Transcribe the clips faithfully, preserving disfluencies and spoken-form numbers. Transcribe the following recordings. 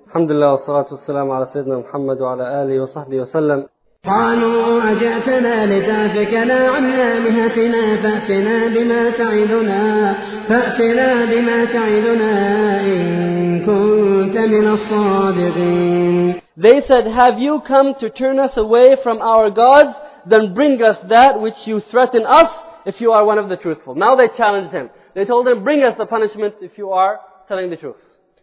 الحمد لله والصلاة والسلام على سيدنا محمد وعلى آله وصحبه وسلم. قالوا أجئتنا لتأفكنا عن آلهتنا فأتنا بما تعدنا فأتنا بما تعدنا إن كنت من الصادقين. They said, have you come to turn us away from our gods? Then bring us that which you threaten us if you are one of the truthful. Now they challenged him. They told him, bring us the punishment if you are telling the truth.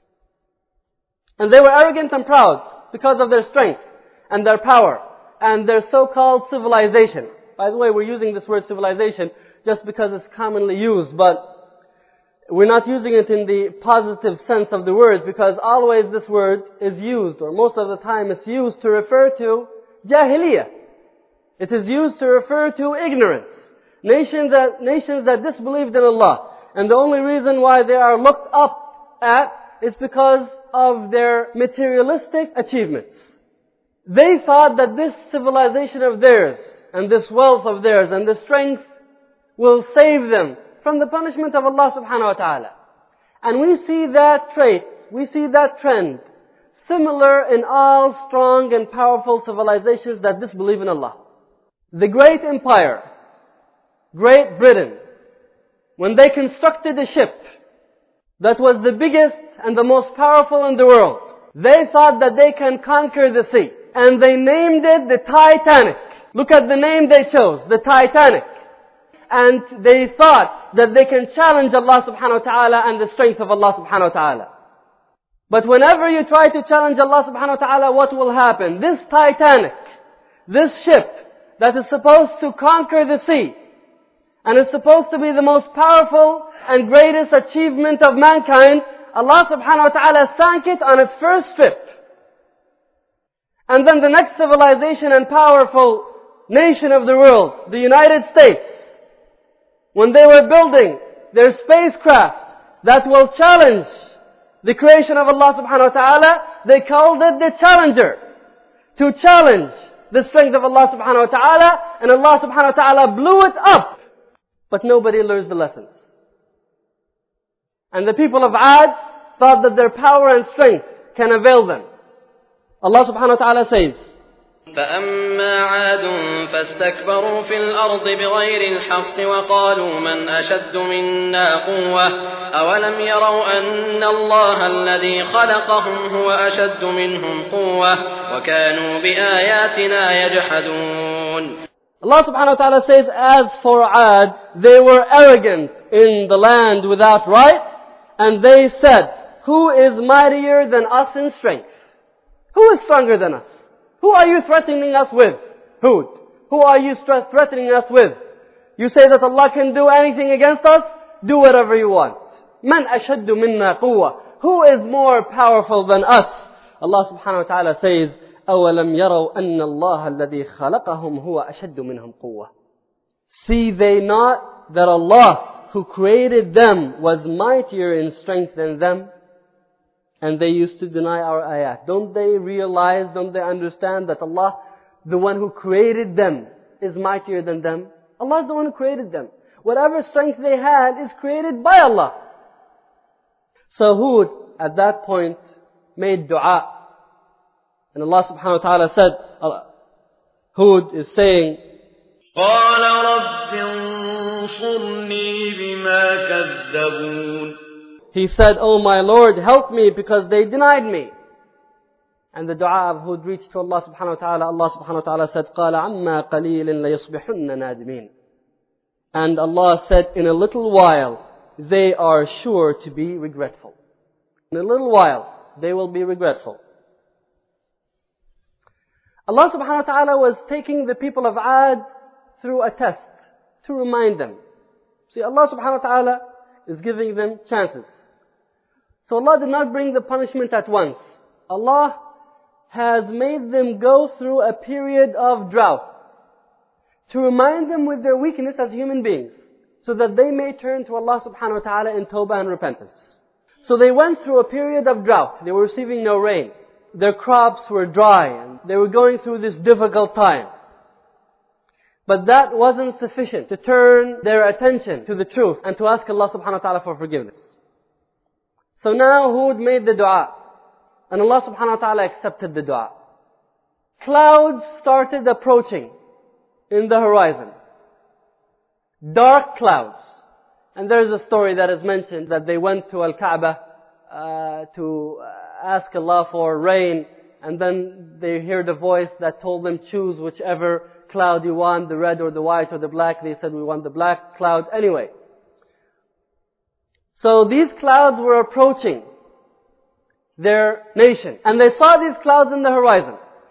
And they were arrogant and proud because of their strength and their power and their so-called civilization. By the way, we're using this word civilization just because it's commonly used, but we're not using it in the positive sense of the word, because always this word is used, or most of the time it's used to refer to Jahiliyyah. It is used to refer to ignorance. Nations that, nations that disbelieved in Allah. And the only reason why they are looked up at is because of their materialistic achievements. They thought that this civilization of theirs, and this wealth of theirs, and this strength will save them from the punishment of Allah subhanahu wa ta'ala. And we see that trait, we see that trend, similar in all strong and powerful civilizations that disbelieve in Allah. The great empire, Great Britain, when they constructed a ship that was the biggest and the most powerful in the world, they thought that they can conquer the sea. And they named it the Titanic. Look at the name they chose, the Titanic. And they thought that they can challenge Allah subhanahu wa ta'ala and the strength of Allah subhanahu wa ta'ala. But whenever you try to challenge Allah subhanahu wa ta'ala, what will happen? This Titanic, this ship that is supposed to conquer the sea, and is supposed to be the most powerful and greatest achievement of mankind, Allah subhanahu wa ta'ala sank it on its first trip. And then the next civilization and powerful nation of the world, the United States, when they were building their spacecraft that will challenge the creation of Allah subhanahu wa ta'ala, they called it the Challenger, to challenge the strength of Allah subhanahu wa ta'ala, and Allah subhanahu wa ta'ala blew it up. But nobody learns the lessons. And the people of Ad thought that their power and strength can avail them. Allah subhanahu wa ta'ala says, فأما عاد فاستكبروا في الأرض بغير الحق وقالوا من أشد منا قوة أولم يروا أن الله الذي خلقهم هو أشد منهم قوة وكانوا بآياتنا يجحدون. Allah subhanahu wa ta'ala says, as for Ad, they were arrogant in the land without right, and they said, who is mightier than us in strength? Who is stronger than us? Who are you threatening us with? Hud. Who are you threatening us with? You say that Allah can do anything against us? Do whatever you want. Man ashaddu minna quwwa. Who is more powerful than us? Allah subhanahu wa ta'ala says, أَوَلَمْ يَرَوْا أَنَّ اللَّهَ الَّذِي خَلَقَهُمْ هُوَ أَشَدُّ مِنْهُمْ قُوَّةً. See they not that Allah who created them was mightier in strength than them? And they used to deny our ayat. Don't they realize, don't they understand that Allah, the one who created them, is mightier than them? Allah is the one who created them. Whatever strength they had is created by Allah. So Hud, at that point, made dua. And Allah subhanahu wa ta'ala said, Hud is saying, قَالَ رَبِّ انصُرْنِي بِمَا كَذَّبُونَ. He said, oh my Lord, help me because they denied me. And the dua of Hud reached to Allah subhanahu wa ta'ala. Allah subhanahu wa ta'ala said, قَالَ عَمَّا قَلِيلٍ لَيُصْبِحُنَّ نَادِمِينَ. And Allah said, in a little while, they are sure to be regretful. In a little while, they will be regretful. Allah subhanahu wa ta'ala was taking the people of Ad through a test to remind them. See, Allah subhanahu wa ta'ala is giving them chances. So Allah did not bring the punishment at once. Allah has made them go through a period of drought to remind them with their weakness as human beings, so that they may turn to Allah subhanahu wa ta'ala in tawbah and repentance. So they went through a period of drought. They were receiving no rain. Their crops were dry and they were going through this difficult time. But that wasn't sufficient to turn their attention to the truth and to ask Allah subhanahu wa ta'ala for forgiveness. So now Hud made the dua. And Allah subhanahu wa ta'ala accepted the dua. Clouds started approaching in the horizon. Dark clouds. And there's a story that is mentioned that they went to Al-Kaaba uh, to ask Allah for rain. And then they heard a voice that told them, choose whichever cloud you want, the red or the white or the black. They said, we want the black cloud. Anyway. So these clouds were approaching their nation. And they saw these clouds in the horizon.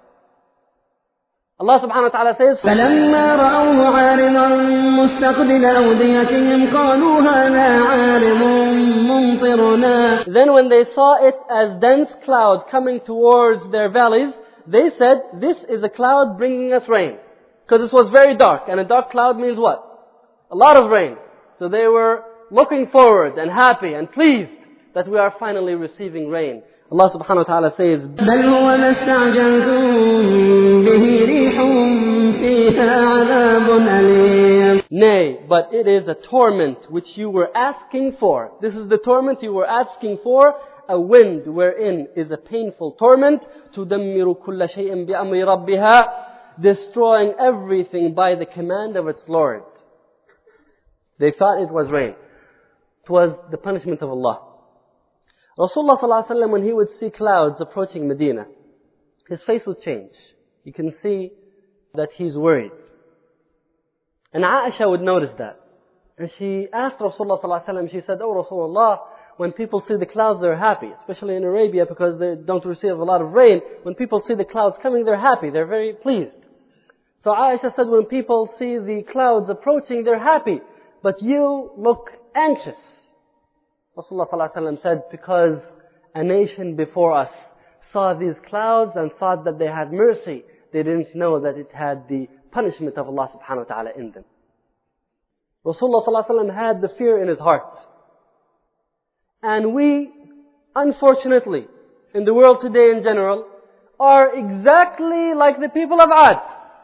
Allah subhanahu wa ta'ala says, فَلَمَّا رَأَوْهُ عَارِضًا مُسْتَقْبِلَ أَوْدِيَتِهِمْ قَالُوا هَذَا عَارِضٌ مُمْطِرُنَا. Then when they saw it as dense cloud coming towards their valleys, they said, this is a cloud bringing us rain. Because it was very dark. And a dark cloud means what? A lot of rain. So they were looking forward and happy and pleased that we are finally receiving rain. Allah subhanahu wa ta'ala says, بَلْ هُوَ مَا اسْتَعْجَلْتُم بِهِ رِيحٌ فِيهَا عَذَابٌ أَلِيمٌ. Nay, but it is a torment which you were asking for. This is the torment you were asking for, a wind wherein is a painful torment, تُدَمِّرُ كُلَّ شَيْءٍ بِأَمْرِ رَبِّهَا, destroying everything by the command of its Lord. They thought it was rain. It was the punishment of Allah. Rasulullah sallallahu alaihi wasallam, when he would see clouds approaching Medina, his face would change. You can see that he's worried. And Aisha would notice that. And she asked Rasulullah sallallahu alaihi wasallam, she said, oh Rasulullah, when people see the clouds, they're happy. Especially in Arabia, because they don't receive a lot of rain. When people see the clouds coming, they're happy. They're very pleased. So Aisha said, when people see the clouds approaching, they're happy. But you look anxious. Rasulullah sallallahu alaihi wasallam said, because a nation before us saw these clouds and thought that they had mercy, they didn't know that it had the punishment of Allah subhanahu wa ta'ala in them. Rasulullah sallallahu alaihi wasallam had the fear in his heart. And we, unfortunately, in the world today in general, are exactly like the people of Ad.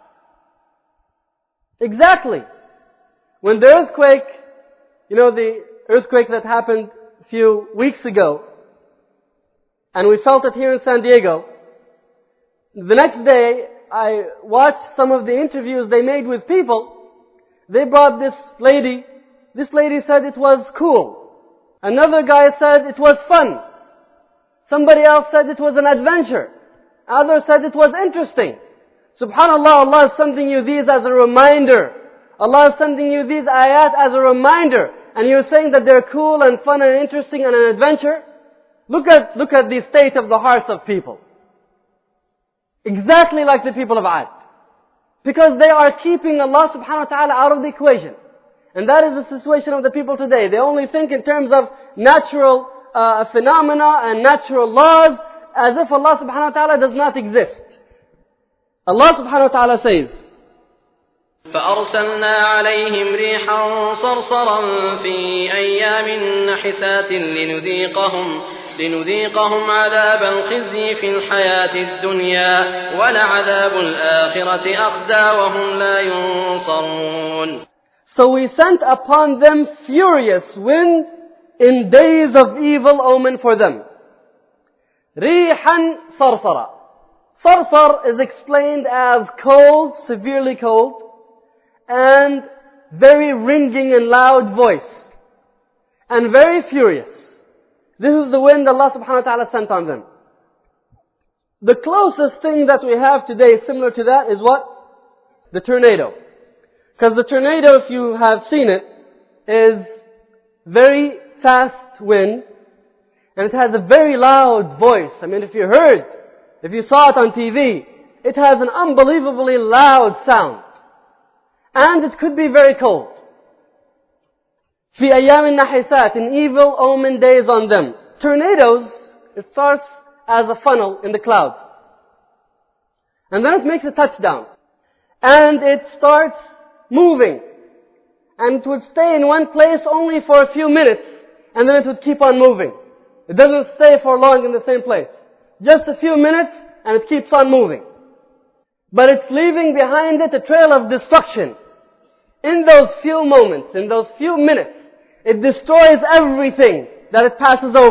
Exactly. When the earthquake, you know, the earthquake that happened a few weeks ago, and we felt it here in San Diego, the next day I watched some of the interviews they made with people. They brought this lady. This lady said it was cool. Another guy said it was fun. Somebody else said it was an adventure. Others said it was interesting. Subhanallah, Allah is sending you these as a reminder. Allah is sending you these ayat as a reminder. And you're saying that they're cool and fun and interesting and an adventure? Look at, look at the state of the hearts of people. Exactly like the people of Ad. Because they are keeping Allah subhanahu wa ta'ala out of the equation. And that is the situation of the people today. They only think in terms of natural uh, phenomena and natural laws, as if Allah subhanahu wa ta'ala does not exist. Allah subhanahu wa ta'ala says, فأرسلنا عليهم ريحا صرصرا في أيام نحسات لنذيقهم لنذيقهم عذاب الخزي في الحياة الدنيا ولعذاب الآخرة أخزى وهم لا ينصرون. So we sent upon them furious wind in days of evil omen for them. ريحا صرصرا. Sarsar is explained as cold, severely cold, and very ringing and loud voice, and very furious. This is the wind Allah subhanahu wa ta'ala sent on them. The closest thing that we have today similar to that is what? The tornado. Because the tornado, if you have seen it, is very fast wind, and it has a very loud voice. I mean, if you heard, if you saw it on T V, it has an unbelievably loud sound. And it could be very cold. في أيام النحسات, in evil omen days on them. Tornadoes, it starts as a funnel in the clouds. And then it makes a touchdown. And it starts moving. And it would stay in one place only for a few minutes. And then it would keep on moving. It doesn't stay for long in the same place. Just a few minutes and it keeps on moving. But it's leaving behind it a trail of destruction. In those few moments, in those few minutes, it destroys everything that it passes over.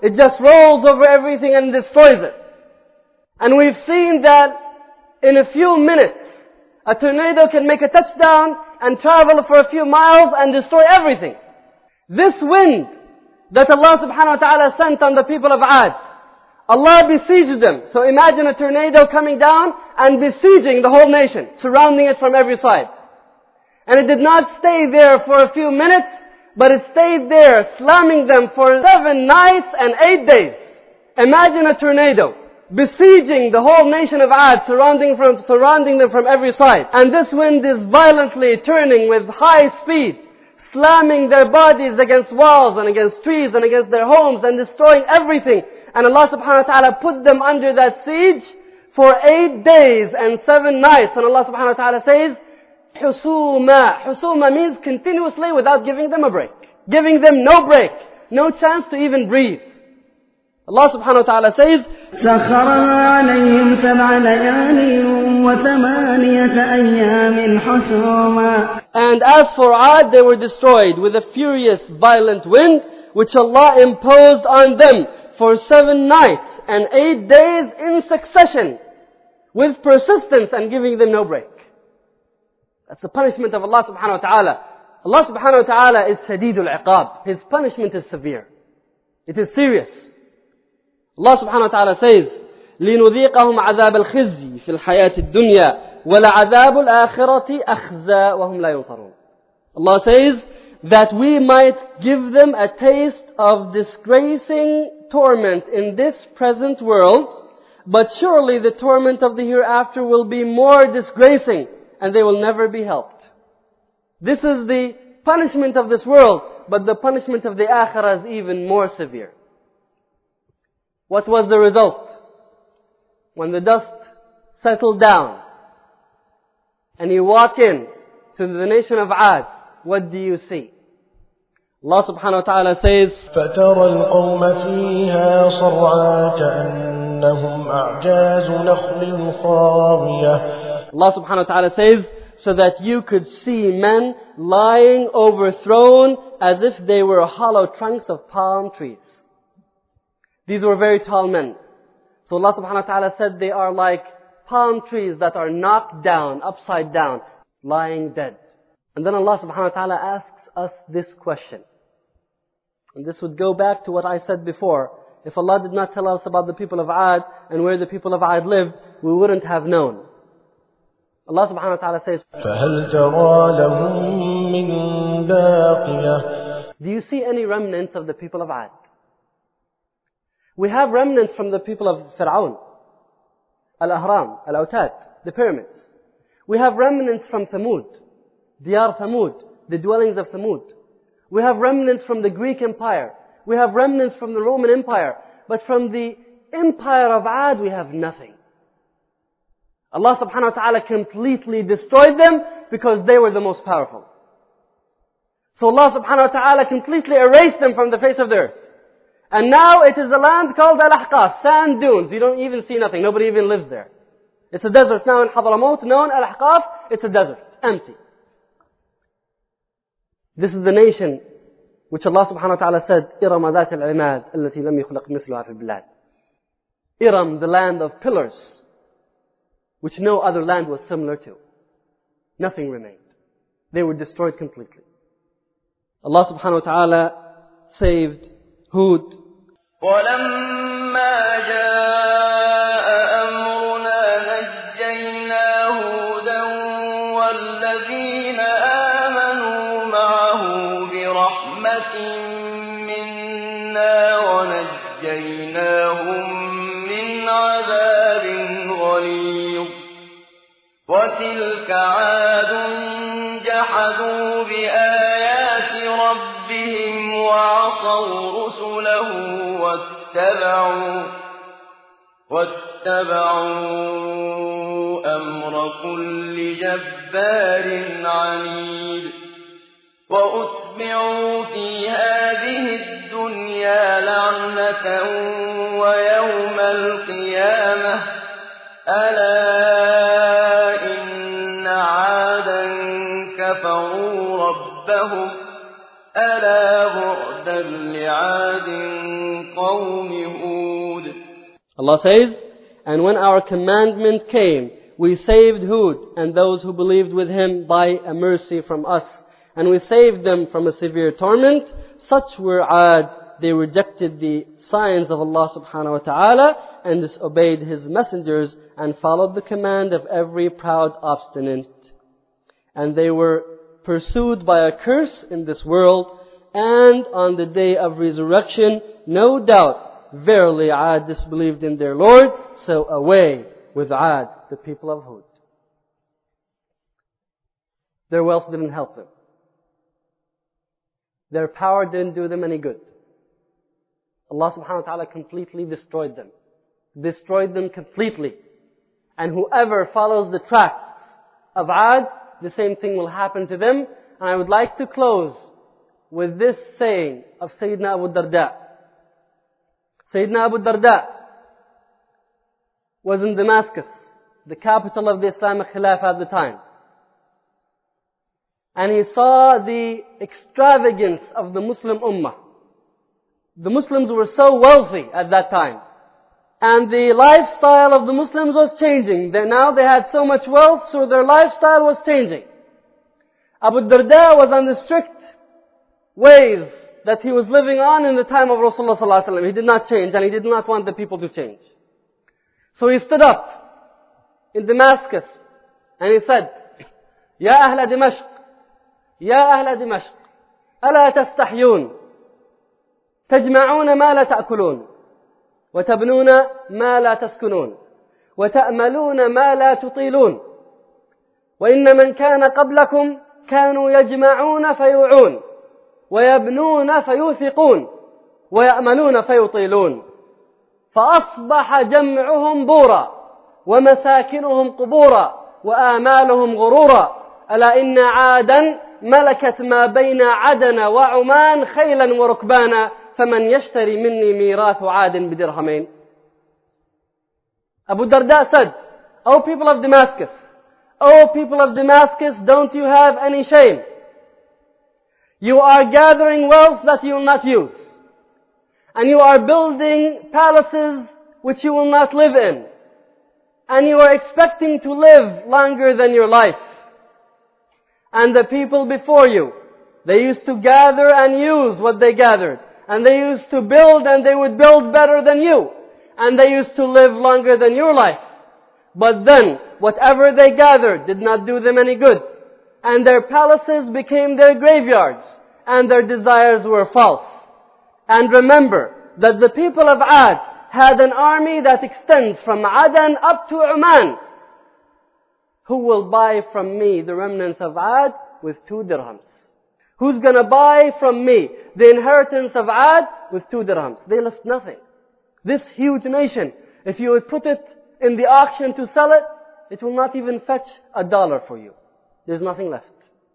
it just rolls over everything and destroys it. And we've seen that in a few minutes, a tornado can make a touchdown and travel for a few miles and destroy everything. This wind that Allah subhanahu wa ta'ala sent on the people of Ad, Allah besieged them. So imagine a tornado coming down and besieging the whole nation, surrounding it from every side. And it did not stay there for a few minutes, but it stayed there, slamming them for seven nights and eight days. Imagine a tornado besieging the whole nation of Ad, surrounding, from, surrounding them from every side. And this wind is violently turning with high speed, slamming their bodies against walls and against trees and against their homes and destroying everything. And Allah subhanahu wa ta'ala put them under that siege for eight days and seven nights. And Allah subhanahu wa ta'ala says, Husuma. Husuma means continuously without giving them a break. Giving them no break. No chance to even breathe. Allah subhanahu wa ta'ala says, سخرها عليهم سبع ليال وثمانية أيام حسوما. And as for Ad, they were destroyed with a furious, violent wind, which Allah imposed on them for seven nights and eight days in succession, with persistence and giving them no break. That's the punishment of Allah subhanahu wa ta'ala. Allah subhanahu wa ta'ala is shadidul iqab. His punishment is severe. It is serious. Allah subhanahu wa ta'ala says, لِنُذِيقَهُمْ عَذَابَ الْخِزْيِ فِي الْحَيَاةِ الدُّنْيَا وَلَعَذَابُ الْآخِرَةِ أَخْزَى وَهُمْ لَا يُنصَرُونَ. Allah says that we might give them a taste of disgracing torment in this present world, but surely the torment of the hereafter will be more disgracing, and they will never be helped. This is the punishment of this world, but the punishment of the akhirah is even more severe. What was the result? When the dust settled down, and you walk in to the nation of Ad, what do you see? Allah subhanahu wa ta'ala says, فَتَرَى الْقَوْمَ فِيهَا صَرْعَى كَأَنَّهُمْ أَعْجَازُ نَخْلٍ خَاوِيَةٍ. Allah subhanahu wa ta'ala says, so that you could see men lying overthrown as if they were hollow trunks of palm trees. These were very tall men. So Allah subhanahu wa ta'ala said they are like palm trees that are knocked down, upside down, lying dead. And then Allah subhanahu wa ta'ala asks us this question. And this would go back to what I said before. If Allah did not tell us about the people of Ad and where the people of Ad lived, we wouldn't have known. Allah subhanahu wa ta'ala says, فَهَلْ تَرَى لَهُم مِّن بَاقِيَةٍ. Do you see any remnants of the people of Ad? We have remnants from the people of Fir'aun, Al-Ahram, Al-Autad, the pyramids. We have remnants from Thamud, Diyar Thamud, the dwellings of Thamud. We have remnants from the Greek Empire. We have remnants from the Roman Empire. But from the empire of Ad, we have nothing. Allah subhanahu wa ta'ala completely destroyed them because they were the most powerful. So Allah subhanahu wa ta'ala completely erased them from the face of the earth. And now it is a land called Al-Ahqaf, sand dunes. You don't even see nothing. Nobody even lives there. It's a desert now in Hadramaut, known Al-Ahqaf. It's a desert, empty. This is the nation which Allah subhanahu wa ta'ala said, إِرَمَ ذَاتِ الْعِمَادِ الَّتِي لَمْ يُخْلَقْ مِثْلُهَا فِي الْبِلَادِ. Iram, the land of pillars, which no other land was similar to. Nothing remained. They were destroyed completely. Allah subhanahu wa ta'ala saved Hud. وَلَمَّا جَاءَ أَمْرُنَا نَجَّيْنَا هُودًا وَالَّذِينَ آمَنُوا مَعَهُ بِرَحْمَةٍ مِّنَّا وَنَجَّيْنَاهُم مِّنْ عَذَابٍ غَلِيظٍ. وَتِلْكَ عَادٌ جَحَدُوا بِآيَاتِ رَبِّهِمْ وَعَصَوْا رُسُلَهُ واتبعوا واتبعوا أمر كل جبار عنيد. وأتبعوا في هذه الدنيا لعنة ويوم القيامة ألا إن عادا كفروا ربهم ألا بعدا لعاد قوم Allah says, and when our commandment came, we saved Hud and those who believed with him by a mercy from us. And we saved them from a severe torment. Such were Ad. They rejected the signs of Allah subhanahu wa ta'ala and disobeyed His messengers and followed the command of every proud obstinate. And they were pursued by a curse in this world and on the day of resurrection. No doubt, verily Ad disbelieved in their Lord. So away with Ad, the people of Hud. Their wealth didn't help them. Their power didn't do them any good. Allah subhanahu wa ta'ala completely destroyed them. Destroyed them completely. And whoever follows the track of Ad, the same thing will happen to them. And I would like to close with this saying of Sayyidina Abu Darda. Sayyidina Abu Darda was in Damascus, the capital of the Islamic Khilafah at the time. And he saw the extravagance of the Muslim Ummah. The Muslims were so wealthy at that time. And the lifestyle of the Muslims was changing. They, now they had so much wealth, so their lifestyle was changing. Abu Darda was on the strict ways that he was living on in the time of Rasulullah sallallahu alaihi wasallam. He did not change, and he did not want the people to change. So he stood up in Damascus and he said, Ya Ahla Dimashq, Ya Ahla Dimashq, Ala tastahyun, tajma'una ma la ta'kulun, wa tabnuna ma la taskunun, wa ta'maluna ma la tutilun, wa inna man kana qablakum kanu yajma'una fayu'un, wa yabnuna fayuthiqun, wa ya'maluna fayutilun. فأصبح جمعهم بورا ومساكنهم قبورا وآمالهم غرورا ألا إن عادا ملكت ما بين عدن وعمان خيلا وركبانا فمن يشتري مني ميراث عاد بدرهمين. Abu Darda said, O people of Damascus, O people of Damascus, don't you have any shame? You are gathering wealth that you will not use. And you are building palaces which you will not live in. And you are expecting to live longer than your life. And the people before you, they used to gather and use what they gathered. And they used to build and they would build better than you. And they used to live longer than your life. But then, whatever they gathered did not do them any good. And their palaces became their graveyards. And their desires were false. And remember that the people of Ad had an army that extends from Adan up to Oman. Who will buy from me the remnants of Ad with two dirhams? Who's going to buy from me the inheritance of Ad with two dirhams? They left nothing. This huge nation, if you would put it in the auction to sell it, it will not even fetch a dollar for you. There's nothing left.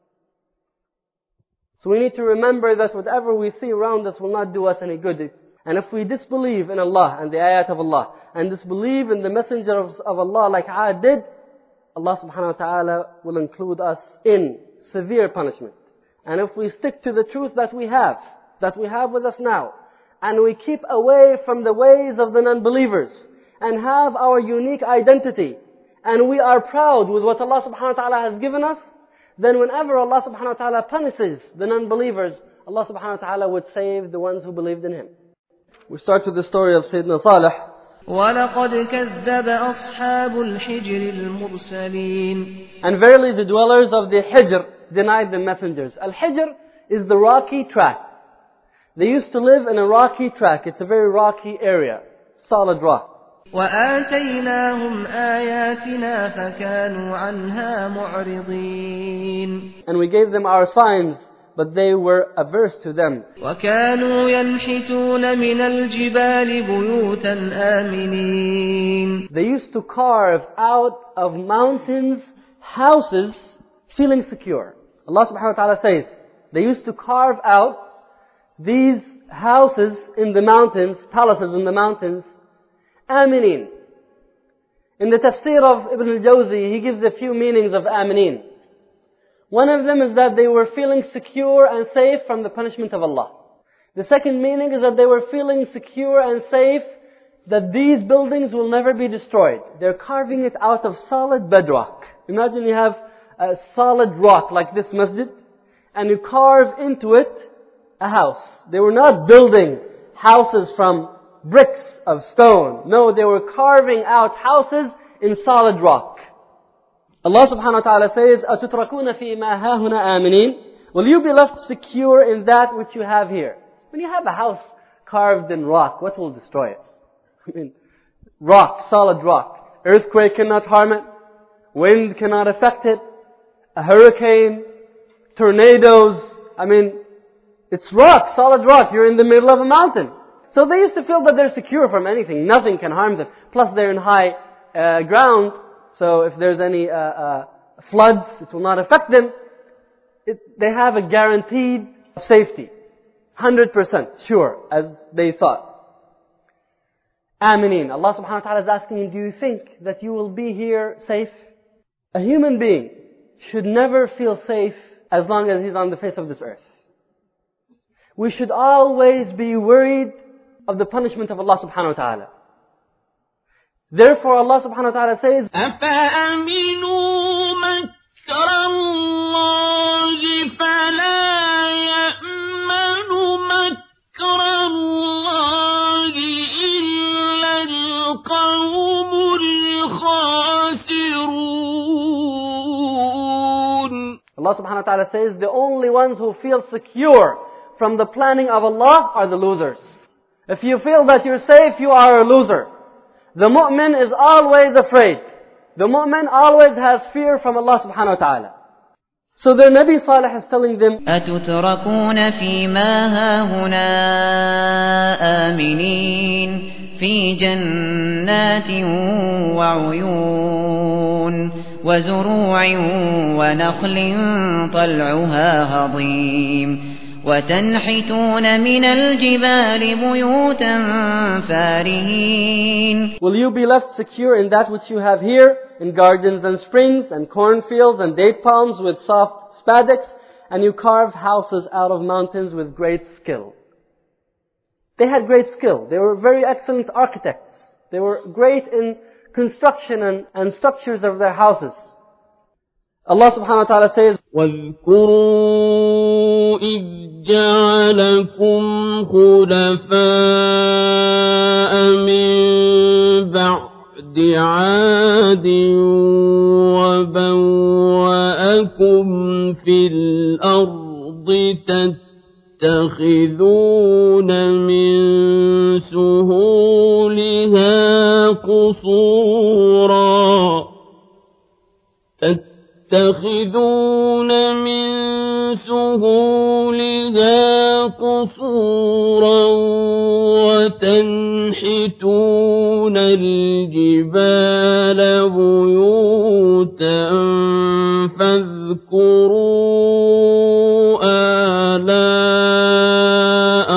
So we need to remember that whatever we see around us will not do us any good. And if we disbelieve in Allah and the ayat of Allah, and disbelieve in the messenger of, of Allah like Ad did, Allah subhanahu wa ta'ala will include us in severe punishment. And if we stick to the truth that we have, that we have with us now, and we keep away from the ways of the non-believers, and have our unique identity, and we are proud with what Allah subhanahu wa ta'ala has given us, then whenever Allah subhanahu wa ta'ala punishes the non-believers, Allah subhanahu wa ta'ala would save the ones who believed in Him. We start with the story of Sayyidina Salih. وَلَقَدْ كَذَّبَ أَصْحَابُ الْحِجْرِ الْمُرْسَلِينَ. And verily the dwellers of the Hijr denied the messengers. Al-Hijr is the rocky track. They used to live in a rocky track. It's a very rocky area. Solid rock. وَآتَيْنَاهُمْ آيَاتِنَا فَكَانُوا عَنْهَا مُعْرِضِينَ. And we gave them our signs, but they were averse to them. وَكَانُوا يَنْحِتُونَ مِنَ الْجِبَالِ بُيُوتًا آمِنِينَ. They used to carve out of mountains houses feeling secure. Allah subhanahu wa ta'ala says, they used to carve out these houses in the mountains, palaces in the mountains, Aminin. In the tafsir of Ibn al-Jawzi, he gives a few meanings of Aminin. One of them is that they were feeling secure and safe from the punishment of Allah. The second meaning is that they were feeling secure and safe that these buildings will never be destroyed. They're carving it out of solid bedrock. Imagine you have a solid rock like this masjid, and you carve into it a house. They were not building houses from bricks of stone. No, they were carving out houses in solid rock. Allah subhanahu wa ta'ala says, أَتُتْرَكُونَ فِي مَا هَاهُنَا آمِنِينَ. Will you be left secure in that which you have here? When you have a house carved in rock, what will destroy it? I mean, rock, solid rock. Earthquake cannot harm it. Wind cannot affect it. A hurricane, tornadoes. I mean, it's rock, solid rock. You're in the middle of a mountain. So they used to feel that they're secure from anything. Nothing can harm them. Plus they're in high uh, ground. So if there's any uh, uh, floods, it will not affect them. It, they have a guaranteed safety. one hundred percent sure, as they thought. Aminin. Allah subhanahu wa ta'ala is asking you, do you think that you will be here safe? A human being should never feel safe as long as he's on the face of this earth. We should always be worried of the punishment of Allah subhanahu wa ta'ala. Therefore Allah subhanahu wa ta'ala says, أَفَأَمِنُوا مَكْرَ اللَّهِ فَلَا يَأْمَنُ مَكْرَ اللَّهِ إِلَّا الْقَوْمُ الْخَاسِرُونَ. Allah subhanahu wa ta'ala says, the only ones who feel secure from the planning of Allah are the losers. If you feel that you're safe, you are a loser. The mu'min is always afraid. The mu'min always has fear from Allah subhanahu wa ta'ala. So their Nabi Salih is telling them, أَتُتْرَكُونَ فِي مَا هَاهُنَا آمِنِينَ فِي جَنَّاتٍ وَعُيُونٍ وَزُرُوعٍ وَنَخْلٍ طَلْعُهَا هَضِيمٌ وَتَنْحِتُونَ مِنَ الْجِبَالِ بُيُوتًا فَارِهِينَ. Will you be left secure in that which you have here, in gardens and springs and cornfields and date palms with soft spadix, and you carve houses out of mountains with great skill? They had great skill. They were very excellent architects. They were great in construction and, and structures of their houses. Allah subhanahu wa ta'ala says, وَاذْكُرُوا إِذْ جَعَلَكُمْ خُلَفَاءَ مِنْ بَعْدِ عَادٍ وَبَوَّأَكُمْ فِي الْأَرْضِ تَتَّخِذُونَ مِنْ سُهُولِهَا قُصُورًا تَتَّخِذُونَ مِنْ سُهُولِهَا قُصُورًا وَتَنْحِتُونَ الْجِبَالَ بُيُوتًا فَاذْكُرُوا آلَاءَ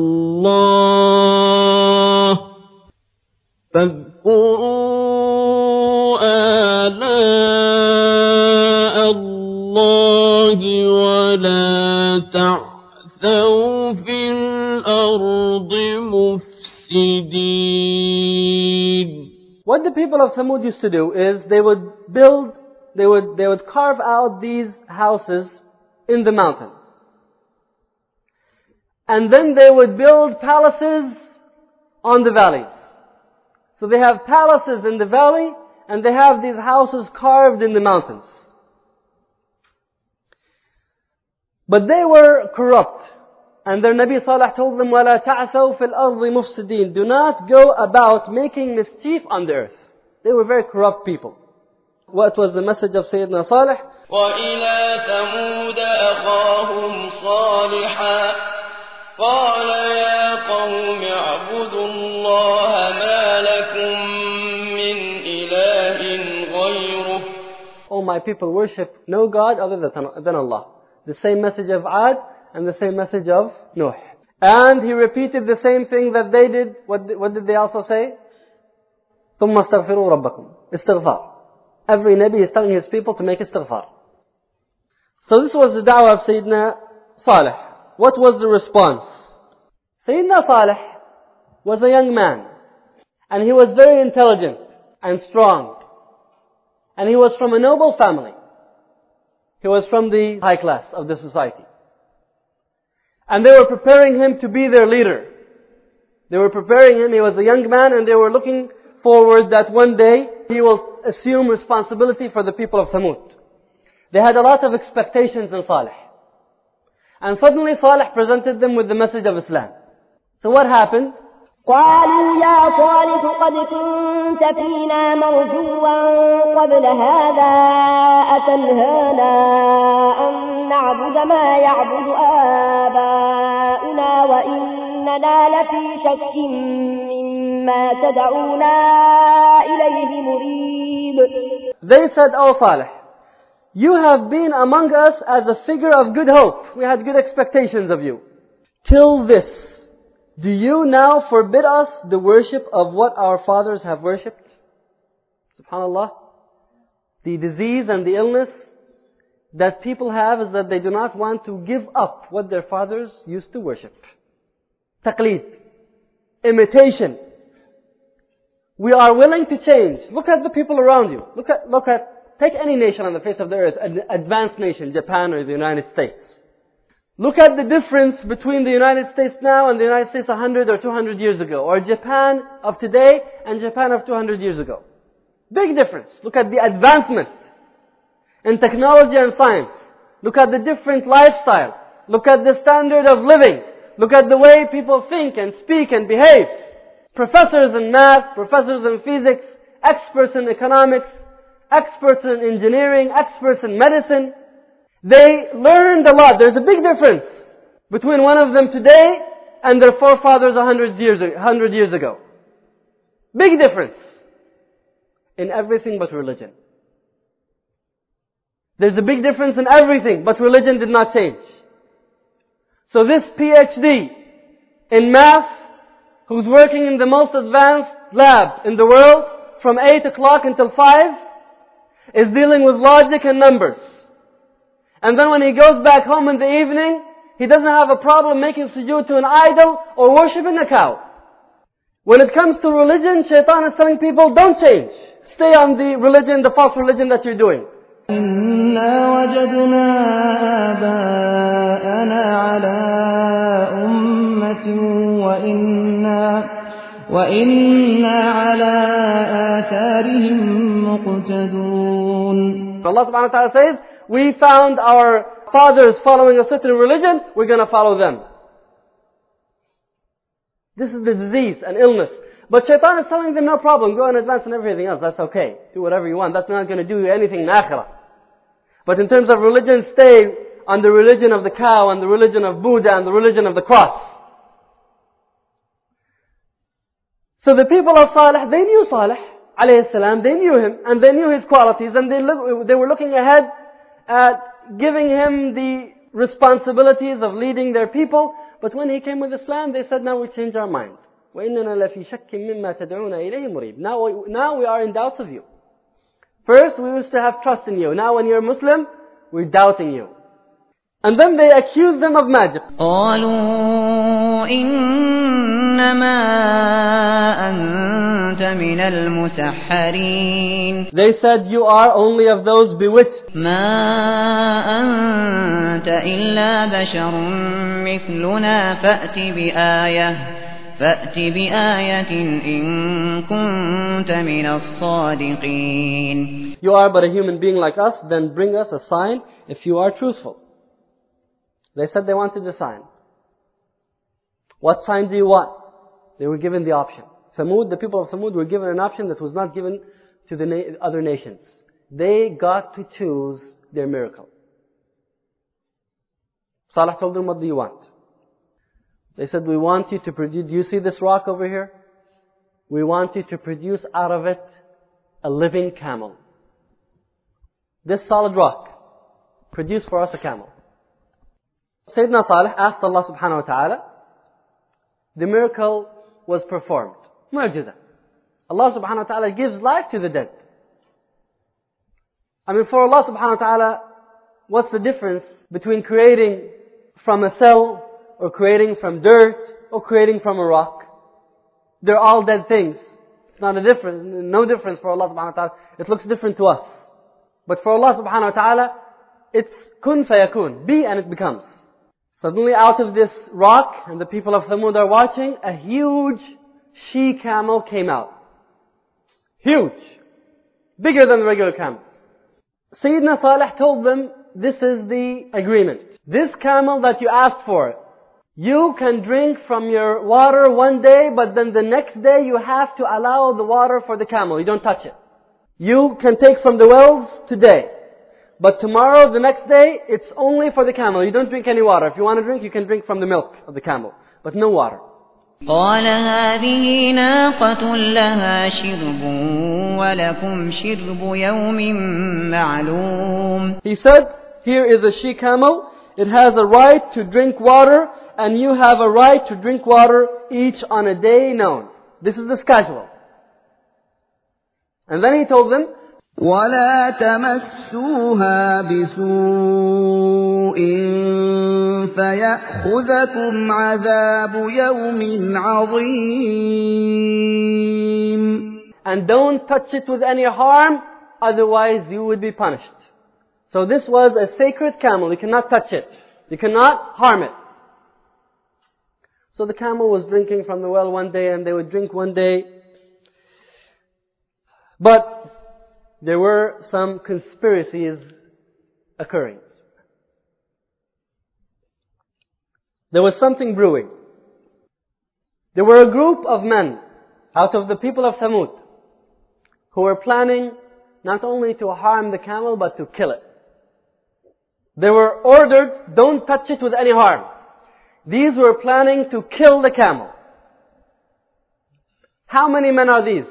اللَّهِ فاذكروا آلاء الله ولا تعثوا في الأرض مفسدين. What the people of Samud used to do is they would build, they would, they would carve out these houses in the mountain. And then they would build palaces on the valleys. So they have palaces in the valley, and they have these houses carved in the mountains. But they were corrupt. And their Nabi Salih told them, وَلَا تَعْثَوْا فِي الْأَرْضِ مُفْسِدِينَ. Do not go about making mischief on the earth. They were very corrupt people. What was the message of Sayyidina Salih? وَإِلَى ثَمُودَ أَخَاهُمْ صَالِحًا قَالَ يَا قَوْمِ اعْبُدُوا اللَّهَ مَا لَكُمْ مِنْ إِلَٰهٍ غَيْرُهُ. Oh, my people, worship no God other than Allah. The same message of Ad and the same message of Nuh. And he repeated the same thing that they did. What, what did they also say? ثُمَّ اسْتَغْفِرُوا رَبَّكُمْ. Istighfar. Every Nabi is telling his people to make istighfar. So this was the da'wah of Sayyidina Salih. What was the response? Sayyidina Salih was a young man. And he was very intelligent and strong. And he was from a noble family. He was from the high class of the society. And they were preparing him to be their leader. They were preparing him. He was a young man, and they were looking forward that one day he will assume responsibility for the people of Thamud. They had a lot of expectations in Salih. And suddenly Salih presented them with the message of Islam. So what happened? قالوا يا صالح قد كنت فينا مرجوا قبل هذا أتنهانا أن نعبد ما يعبد آباؤنا وإننا لفي شك مما تدعونا إليه مريب. They said, "Oh Salih, you have been among us as a figure of good hope. We had good expectations of you. Till this, do you now forbid us the worship of what our fathers have worshipped?" SubhanAllah. The disease and the illness that people have is that they do not want to give up what their fathers used to worship. Taqleed. Imitation. We are willing to change. Look at the people around you. Look at, look at, take any nation on the face of the earth, an advanced nation, Japan or the United States. Look at the difference between the United States now and the United States a hundred or two hundred years ago, or Japan of today and Japan of two hundred years ago. Big difference. Look at the advancement in technology and science. Look at the different lifestyle. Look at the standard of living. Look at the way people think and speak and behave. Professors in math, professors in physics, experts in economics, experts in engineering, experts in medicine. They learned a lot. There's a big difference between one of them today and their forefathers a hundred years, hundred years ago. Big difference in everything but religion. There's a big difference in everything, but religion did not change. So this PhD in math, who's working in the most advanced lab in the world from eight o'clock until five, is dealing with logic and numbers. And then when he goes back home in the evening, he doesn't have a problem making sujood to an idol or worshipping a cow. When it comes to religion, Shaitan is telling people, don't change. Stay on the religion, the false religion that you're doing. إنا وجدنا آباءنا على أمة وإنا وإنا على آثارهم مقتدون. Allah subhanahu wa ta'ala says, we found our fathers following a certain religion, we're going to follow them. This is the disease and illness. But Shaitan is telling them, no problem, go and advance in everything else, that's okay. Do whatever you want, that's not going to do you anything in akhirah. But in terms of religion, stay on the religion of the cow and the religion of Buddha and the religion of the cross. So the people of Salih, they knew Salih, alayhi salam, they knew him, and they knew his qualities, and they, look, they were looking ahead at giving him the responsibilities of leading their people. But when he came with Islam, they said, now we change our mind. وَإِنَّنَا لَفِي شَكٍّ مِّمَّا تَدْعُونَ إِلَيْهِ مُرِيبٍ. Now, now we are in doubt of you. First, we used to have trust in you. Now when you're Muslim, we're doubting you. And then they accused them of magic. قالوا إنما أنت من المسحرين. They said, you are only of those bewitched. ما أنت إلا بشر مثلنا فأت بآية فأت بآية إن كنت من الصادقين. You are but a human being like us, then bring us a sign if you are truthful. They said they wanted a sign. What sign do you want? They were given the option. Thamud, the people of Thamud were given an option that was not given to the na- other nations. They got to choose their miracle. Salih told them, what do you want? They said, we want you to produce, do you see this rock over here? We want you to produce out of it a living camel. This solid rock, produce for us a camel. Sayyidina Salih asked Allah subhanahu wa ta'ala. The miracle was performed. Mu'jiza. Allah subhanahu wa ta'ala gives life to the dead. I mean, for Allah subhanahu wa ta'ala, what's the difference between creating from a cell, or creating from dirt, or creating from a rock? They're all dead things. It's not a difference, no difference for Allah subhanahu wa ta'ala. It looks different to us. But for Allah subhanahu wa ta'ala, it's kun fayakun. Be and it becomes. Suddenly out of this rock, and the people of Thamud are watching, a huge she-camel came out. Huge. Bigger than the regular camel. Sayyidina Salih told them, this is the agreement. This camel that you asked for, you can drink from your water one day, but then the next day you have to allow the water for the camel. You don't touch it. You can take from the wells today. But tomorrow, the next day, it's only for the camel. You don't drink any water. If you want to drink, you can drink from the milk of the camel. But no water. قال هذه ناقة لها شرب ولكم شرب يوم معلوم. He said, here is a she-camel. It has a right to drink water, and you have a right to drink water each on a day known. This is the schedule. And then he told them, ولا تمسوها بسوء فيأخذكم عذاب يوم عظيم. And don't touch it with any harm, otherwise you would be punished. So this was a sacred camel. You cannot touch it. You cannot harm it. So the camel was drinking from the well one day, and they would drink one day. But there were some conspiracies occurring. There was something brewing. There were a group of men out of the people of Thamud who were planning not only to harm the camel but to kill it. They were ordered, don't touch it with any harm. These were planning to kill the camel. How many men are these?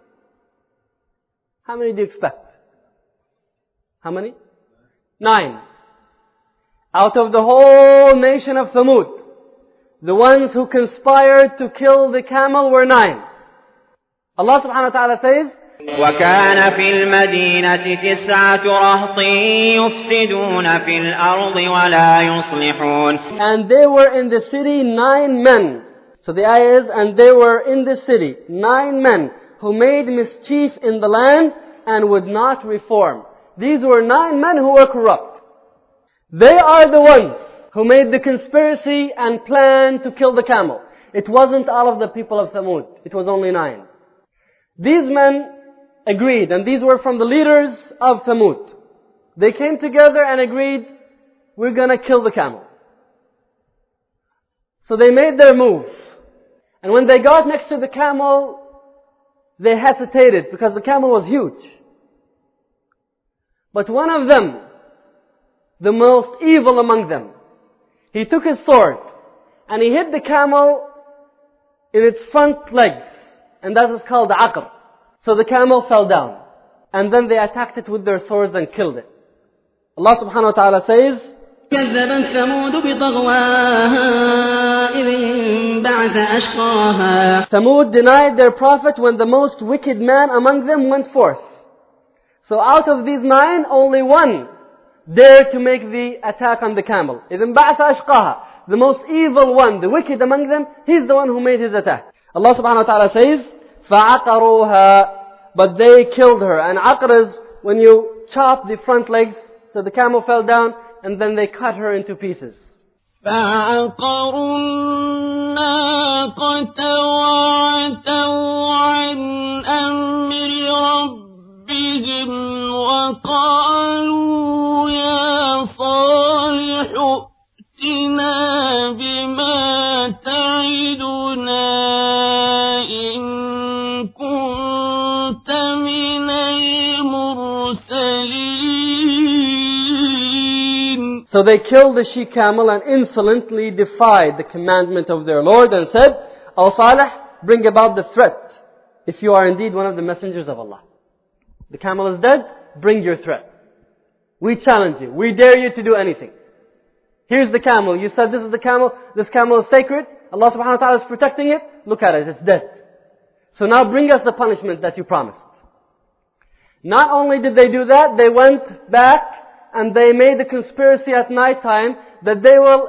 How many do you expect? How many? Nine. Out of the whole nation of Thamud, the ones who conspired to kill the camel were nine. Allah subhanahu wa ta'ala says, وَكَانَ فِي الْمَدِينَةِ تِسْعَةُ رَهْطٍ يُفْسِدُونَ فِي الْأَرْضِ وَلَا يُصْلِحُونَ. And there were in the city nine men. So the ayah is, and there were in the city nine men who made mischief in the land and would not reform. These were nine men who were corrupt. They are the ones who made the conspiracy and planned to kill the camel. It wasn't all of the people of Thamud. It was only nine. These men agreed, and these were from the leaders of Thamud. They came together and agreed, we're going to kill the camel. So they made their move. And when they got next to the camel, they hesitated because the camel was huge. But one of them, the most evil among them, he took his sword and he hit the camel in its front legs. And that is called the aqr. So the camel fell down. And then they attacked it with their swords and killed it. Allah subhanahu wa ta'ala says, كذبت ثمود بطغواها إذ انبعث أشقاها. Thamud denied their prophet when the most wicked man among them went forth. So out of these nine, only one dared to make the attack on the camel. إذ انبعث أشقاها. The most evil one, the wicked among them, he's the one who made his attack. Allah subhanahu wa ta'ala says, فَعَقَرُوهَا. But they killed her. And aqr is when you chop the front legs, so the camel fell down, and then they cut her into pieces. فَعَقَرُوا النَّاقَةَ وَعَتَوْا عَنْ أَمْرِ رَبِّهِمْ وَقَالُوا يَا صَالِحُ ائْتِنَا بِمَا تَعِدُنَا إِن كُنتَ مِنَ الْمُرْسَلِينَ. So they killed the she-camel and insolently defied the commandment of their Lord and said, O Salih, bring about the threat, if you are indeed one of the messengers of Allah. The camel is dead, bring your threat. We challenge you. We dare you to do anything. Here's the camel. You said this is the camel. This camel is sacred. Allah subhanahu wa ta'ala is protecting it. Look at it. It's dead. So now bring us the punishment that you promised. Not only did they do that, they went back and they made a conspiracy at night time that they will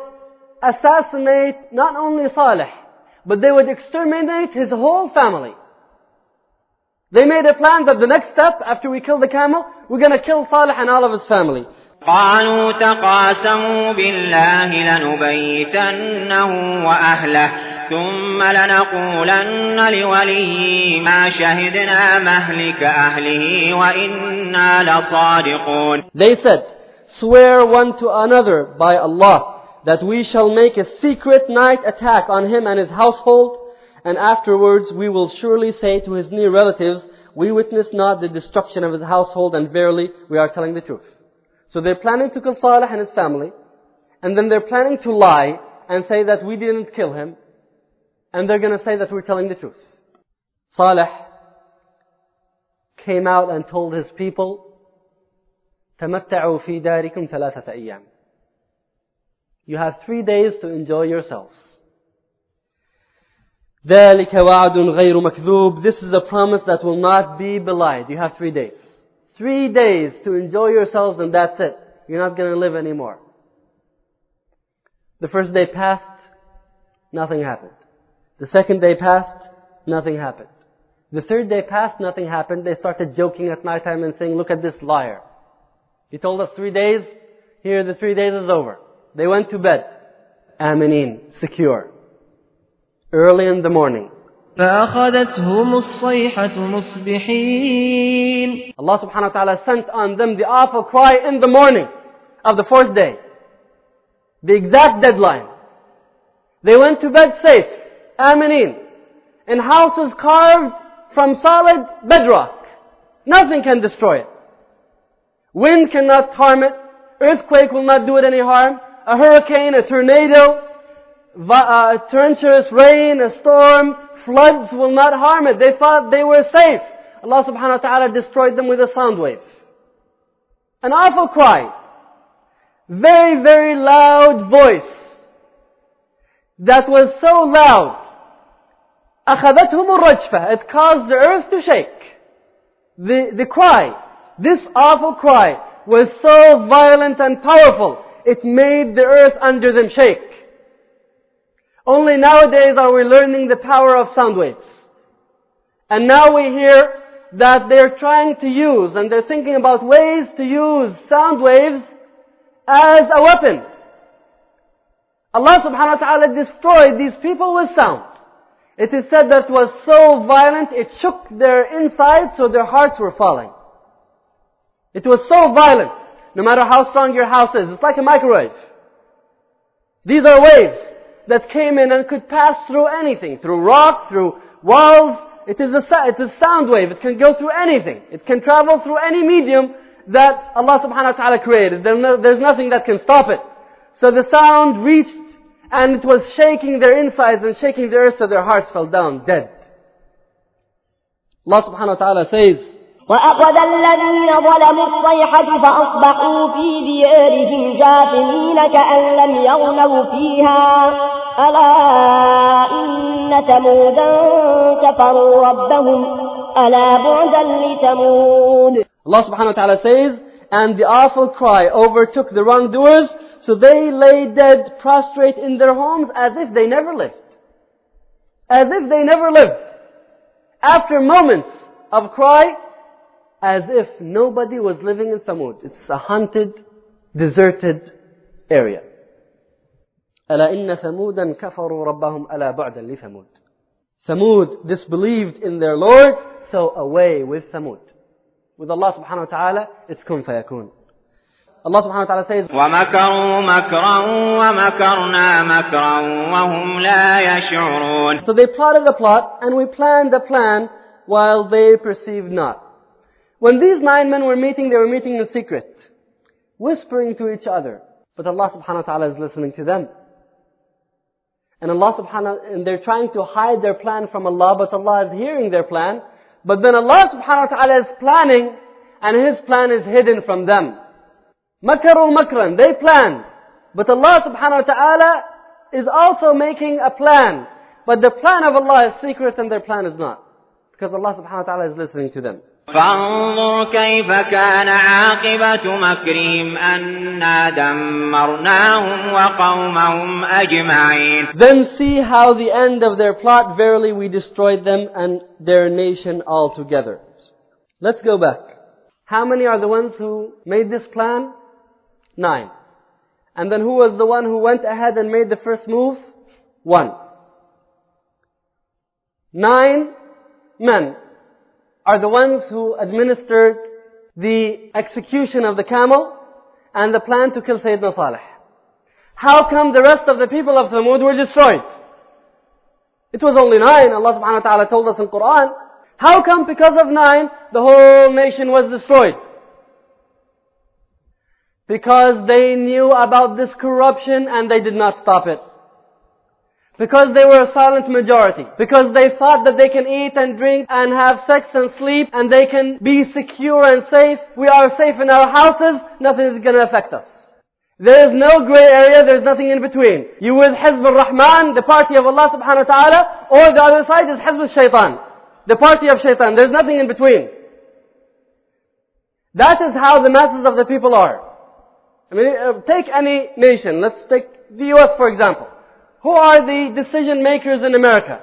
assassinate not only Salih, but they would exterminate his whole family. They made a plan that the next step, after we kill the camel, we're going to kill Salih and all of his family. قالوا تقاسموا بالله لنبيتنه وأهله ثم لنقولن لوليه ما شهدنا مهلك أهله وإنا لصادقون. They said, swear one to another by Allah that we shall make a secret night attack on him and his household, and afterwards we will surely say to his near relatives, we witness not the destruction of his household, and verily we are telling the truth. So they're planning to kill Salih and his family, and then they're planning to lie and say that we didn't kill him, and they're going to say that we're telling the truth. Salih came out and told his people, تَمَتَّعُوا فِي دَارِكُمْ ثَلَاثَةَ أَيَّامٍ. You have three days to enjoy yourselves. ذَلِكَ وَعْدٌ غَيْرُ مَكْذُوبٍ. This is a promise that will not be belied. You have three days. Three days to enjoy yourselves, and that's it. You're not going to live anymore. The first day passed, nothing happened. The second day passed, nothing happened. The third day passed, nothing happened. They started joking at night time and saying, look at this liar. He told us three days, here the three days is over. They went to bed. Aminin, secure. Early in the morning. فأخذتهم الصيحة مصبحين. Allah subhanahu wa ta'ala sent on them the awful cry in the morning of the fourth day. The exact deadline. They went to bed safe. Aminin. In houses carved from solid bedrock. Nothing can destroy it. Wind cannot harm it. Earthquake will not do it any harm. A hurricane, a tornado, a torrentious rain, a storm, floods will not harm it. They thought they were safe. Allah subhanahu wa ta'ala destroyed them with a sound wave. An awful cry. Very, very loud voice. That was so loud. أخذتهم الرجفة. It caused the earth to shake. The, the cry, this awful cry, was so violent and powerful, it made the earth under them shake. Only nowadays are we learning the power of sound waves. And now we hear that they're trying to use, and they're thinking about ways to use sound waves as a weapon. Allah subhanahu wa ta'ala destroyed these people with sound. It is said that it was so violent, it shook their insides so their hearts were falling. It was so violent. No matter how strong your house is, it's like a microwave. These are waves that came in and could pass through anything, through rock, through walls. It is a, it's a sound wave. It can go through anything. It can travel through any medium that Allah subhanahu wa ta'ala created. There's, no, there's nothing that can stop it. So the sound reached, and it was shaking their insides and shaking the earth, so their hearts fell down dead. Allah subhanahu wa ta'ala says, وأخذ الذين ظلموا الصيحة فأصبحوا في ديارهم جاثمين كأن لم يغنوا فيها ألا إن ثمودا كفروا ربهم ألا بعدا لثمود. Allah subhanahu wa ta'ala says, and the awful cry overtook the wrongdoers, so they lay dead, prostrate in their homes as if they never lived. As if they never lived. After moments of cry, as if nobody was living in Thamud. It's a haunted, deserted area. أَلَا إِنَّ ثَمُودًا كَفَرُوا رَبَّهُمْ أَلَا بُعْدًا لِثَمُودٍ. Thamud disbelieved in their Lord, so away with Thamud. With Allah subhanahu wa ta'ala, it's kun fayakun. Allah subhanahu wa ta'ala says, وَمَكَرُوا مَكْرًا وَمَكَرْنَا مَكْرًا وَهُمْ لَا يَشْعُرُونَ. So they plotted a plot, and we planned a plan while they perceived not. When these nine men were meeting, they were meeting in secret, whispering to each other. But Allah subhanahu wa ta'ala is listening to them. And Allah subhanahu, and they're trying to hide their plan from Allah, but Allah is hearing their plan. But then Allah subhanahu wa ta'ala is planning, and His plan is hidden from them. Makaru makran, they planned. But Allah subhanahu wa ta'ala is also making a plan. But the plan of Allah is secret and their plan is not. Because Allah subhanahu wa ta'ala is listening to them. فانظر كيف كان عاقبة مكرهم أنا دمرناهم وقومهم أجمعين. Then see how the end of their plot, verily we destroyed them and their nation altogether. Let's go back. How many are the ones who made this plan? Nine. And then who was the one who went ahead and made the first move? One. Nine men are the ones who administered the execution of the camel and the plan to kill Sayyidina Salih. How come the rest of the people of Thamud were destroyed? It was only nine. Allah subhanahu wa ta'ala told us in Quran. How come because of nine the whole nation was destroyed? Because they knew about this corruption and they did not stop it. Because they were a silent majority. Because they thought that they can eat and drink and have sex and sleep and they can be secure and safe. We are safe in our houses. Nothing is going to affect us. There is no gray area. There is nothing in between. You with Hizb al-Rahman, the party of Allah subhanahu wa ta'ala, or the other side is Hizb al-Shaytan, the party of Shaitan. There is nothing in between. That is how the masses of the people are. I mean, uh, take any nation. Let's take the U S for example. Who are the decision makers in America?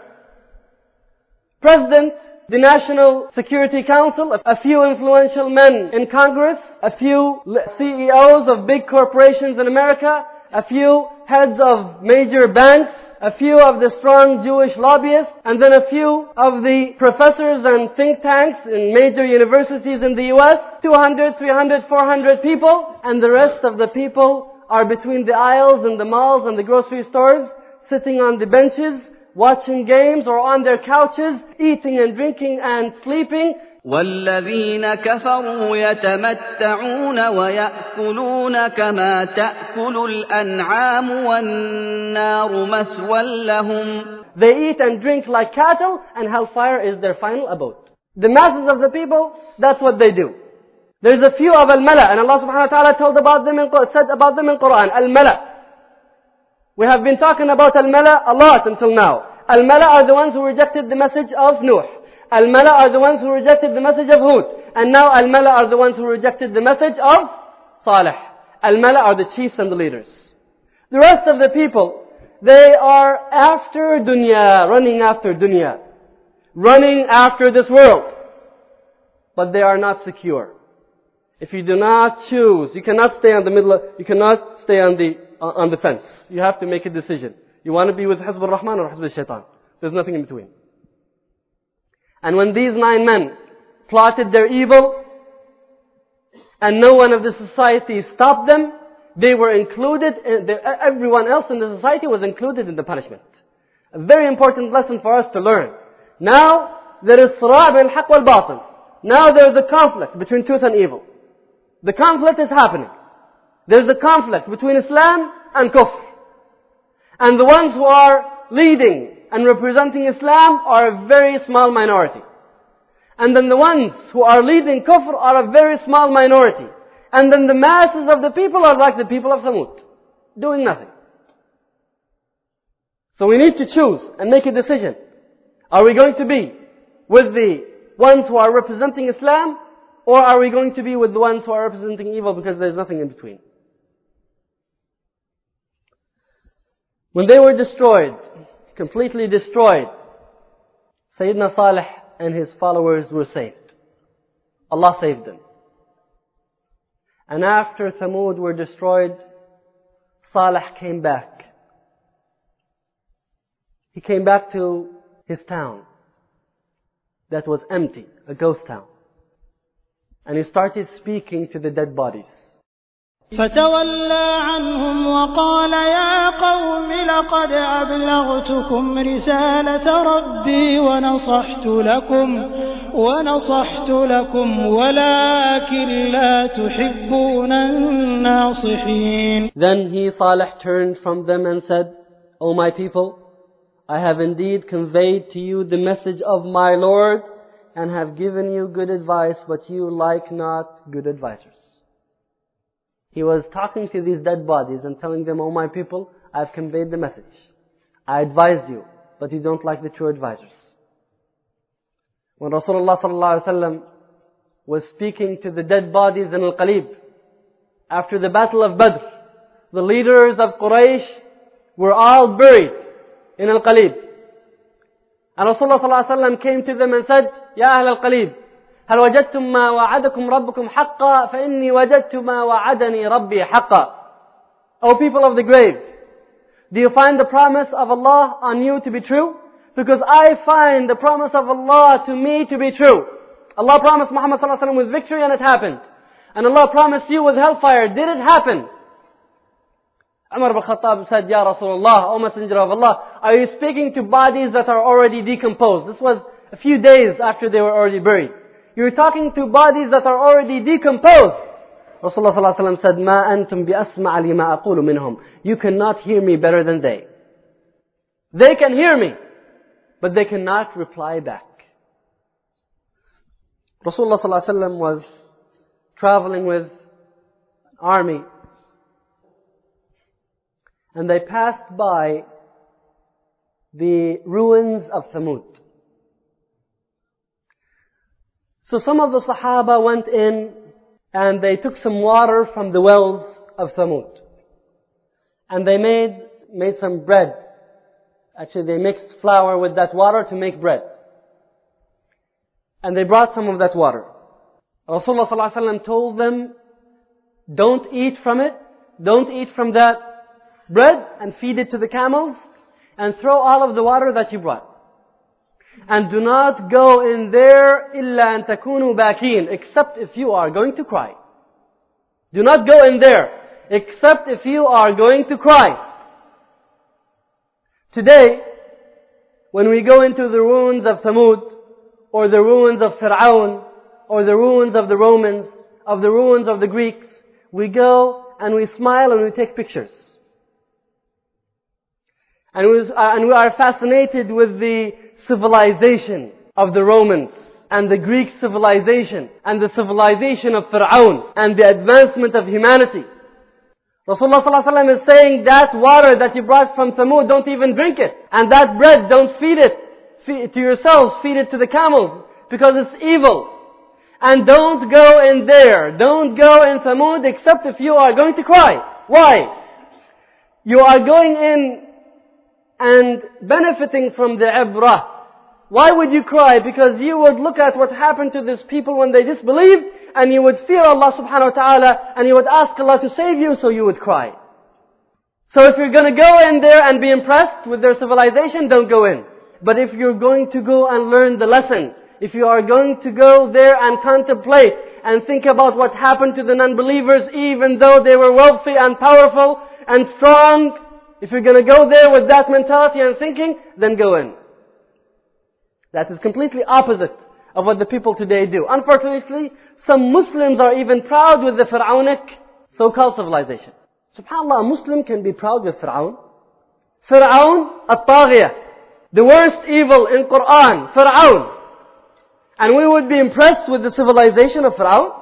President, the National Security Council, a few influential men in Congress, a few C E Os of big corporations in America, a few heads of major banks, a few of the strong Jewish lobbyists, and then a few of the professors and think tanks in major universities in the U S, two hundred, three hundred, four hundred people, and the rest of the people are between the aisles and the malls and the grocery stores, sitting on the benches, watching games or on their couches, eating and drinking and sleeping. والذين كفروا يتمتعون ويأكلون كما تأكل الأنعام والنار مثوى لهم. They eat and drink like cattle and hellfire is their final abode. The masses of the people, that's what they do. There's a few of al-mala, and Allah subhanahu wa ta'ala told about them in, said about them in Quran, al-mala. We have been talking about al-mala a lot until now. Al-mala are the ones who rejected the message of Nuh. Al-mala are the ones who rejected the message of Hud. And now al-mala are the ones who rejected the message of Salih. Al-mala are the chiefs and the leaders. The rest of the people, they are after dunya, running after dunya. Running after this world. But they are not secure. If you do not choose, you cannot stay on the middle, of, you cannot stay on the, on the fence. You have to make a decision. You want to be with Hizb al-Rahman or Hizb al-Shaytan. There's nothing in between. And when these nine men plotted their evil, and no one of the society stopped them, they were included, in the, everyone else in the society was included in the punishment. A very important lesson for us to learn. Now, there is صراع بين الحق والباطل. Now there is a conflict between truth and evil. The conflict is happening. There is a conflict between Islam and Kufr. And the ones who are leading and representing Islam are a very small minority. And then the ones who are leading Kufr are a very small minority. And then the masses of the people are like the people of Thamud, doing nothing. So we need to choose and make a decision. Are we going to be with the ones who are representing Islam, or are we going to be with the ones who are representing evil, because there's nothing in between? When they were destroyed, completely destroyed, Sayyidina Salih and his followers were saved. Allah saved them. And after Thamud were destroyed, Salih came back. He came back to his town that was empty, a ghost town. And he started speaking to the dead bodies. فتولى عنهم وقال يا قوم لقد أبلغتكم رسالة ربي ونصحت لكم ونصحت لكم ولكن لا تحبون الناصحين. Then he, Salih, turned from them and said, O my people, I have indeed conveyed to you the message of my Lord and have given you good advice, but you like not good advisors. He was talking to these dead bodies and telling them, O my people, I have conveyed the message. I advised you, but you don't like the true advisors. When Rasulullah sallallahu alaihi wasallam was speaking to the dead bodies in Al-Qalib. After the battle of Badr, the leaders of Quraysh were all buried in Al-Qalib. And Rasulullah sallallahu alaihi wasallam came to them and said, Ya Ahl Al-Qalib, هل وجدتم ما وعدكم ربكم حقا فإني وجدت ما وعدني ربي حقا. O people of the grave, do you find the promise of Allah on you to be true? Because I find the promise of Allah to me to be true. Allah promised Muhammad sallallahu alaihi wasallam with victory and it happened. And Allah promised you with hellfire. Did it happen? Umar ibn Khattab said, Ya Rasulullah, O Messenger of Allah, are you speaking to bodies that are already decomposed? This was a few days after they were already buried. You're talking to bodies that are already decomposed. Rasulullah sallallahu alaihi wasallam said, Ma antum bi asma'a lima aqulu minhum. You cannot hear me better than they. They can hear me, but they cannot reply back. Rasulullah sallallahu alaihi wasallam was traveling with an army, and they passed by the ruins of Thamud. So some of the Sahaba went in and they took some water from the wells of Thamud. And they made, made some bread. Actually, they mixed flour with that water to make bread. And they brought some of that water. Rasulullah sallallahu alaihi wasallam told them, don't eat from it, don't eat from that bread and feed it to the camels and throw all of the water that you brought. And do not go in there illa an takunu bakin, except if you are going to cry. Do not go in there except if you are going to cry. Today, when we go into the ruins of Thamud, or the ruins of Fir'aun, or the ruins of the Romans, of the ruins of the Greeks, we go and we smile and we take pictures. And we, uh, and we are fascinated with the civilization of the Romans, and the Greek civilization, and the civilization of Fir'aun, and the advancement of humanity. Rasulullah sallallahu alaihi wasallam is saying that water that you brought from Thamud, don't even drink it. And that bread, don't feed it. Feed it to yourselves, feed it to the camels, because it's evil. And don't go in there, don't go in Thamud except if you are going to cry. Why? You are going in and benefiting from the ibrah. Why would you cry? Because you would look at what happened to these people when they disbelieved, and you would fear Allah subhanahu wa ta'ala, and you would ask Allah to save you, so you would cry. So if you're going to go in there and be impressed with their civilization, don't go in. But if you're going to go and learn the lesson, if you are going to go there and contemplate and think about what happened to the non-believers, even though they were wealthy and powerful and strong, if you're going to go there with that mentality and thinking, then go in. That is completely opposite of what the people today do. Unfortunately, some Muslims are even proud with the Pharaonic so-called civilization. SubhanAllah, a Muslim can be proud with Fir'aun. Fir'aun, at-Taghiyah, the worst evil in Quran, Fir'aun. And we would be impressed with the civilization of Fir'aun.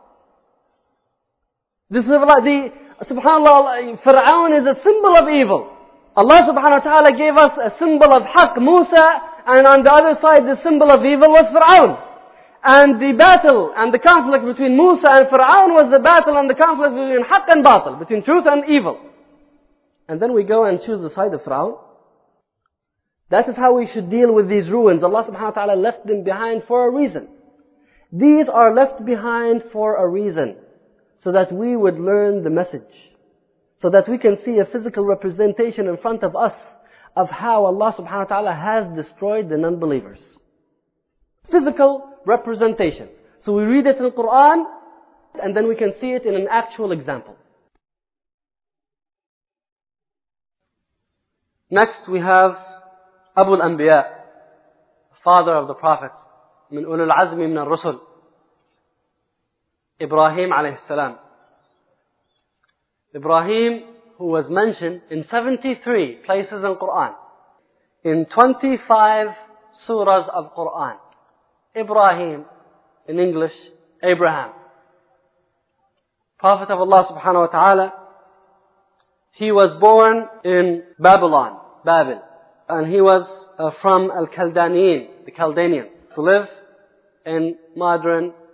The, the SubhanAllah, Fir'aun is a symbol of evil. Allah subhanahu wa ta'ala gave us a symbol of haqq, Musa, and on the other side the symbol of evil was Fir'aun. And the battle and the conflict between Musa and Fir'aun was the battle and the conflict between haqq and batil, between truth and evil. And then we go and choose the side of Fir'aun. That is how we should deal with these ruins. Allah subhanahu wa ta'ala left them behind for a reason. These are left behind for a reason, so that we would learn the message, so that we can see a physical representation in front of us of how Allah subhanahu wa ta'ala has destroyed the non-believers. Physical representation. So we read it in the Quran, and then we can see it in an actual example. Next we have Abu al-Anbiya, father of the prophets, min ulul azmi min al-rusul, Ibrahim alayhi salam. Ibrahim, who was mentioned in seventy-three places in Quran, in twenty-five surahs of Quran. Ibrahim, in English, Abraham. Prophet of Allah subhanahu wa ta'ala. He was born in Babylon, Babel. And he was uh, from Al-Kaldaniyin, the Chaldeans, who live in modern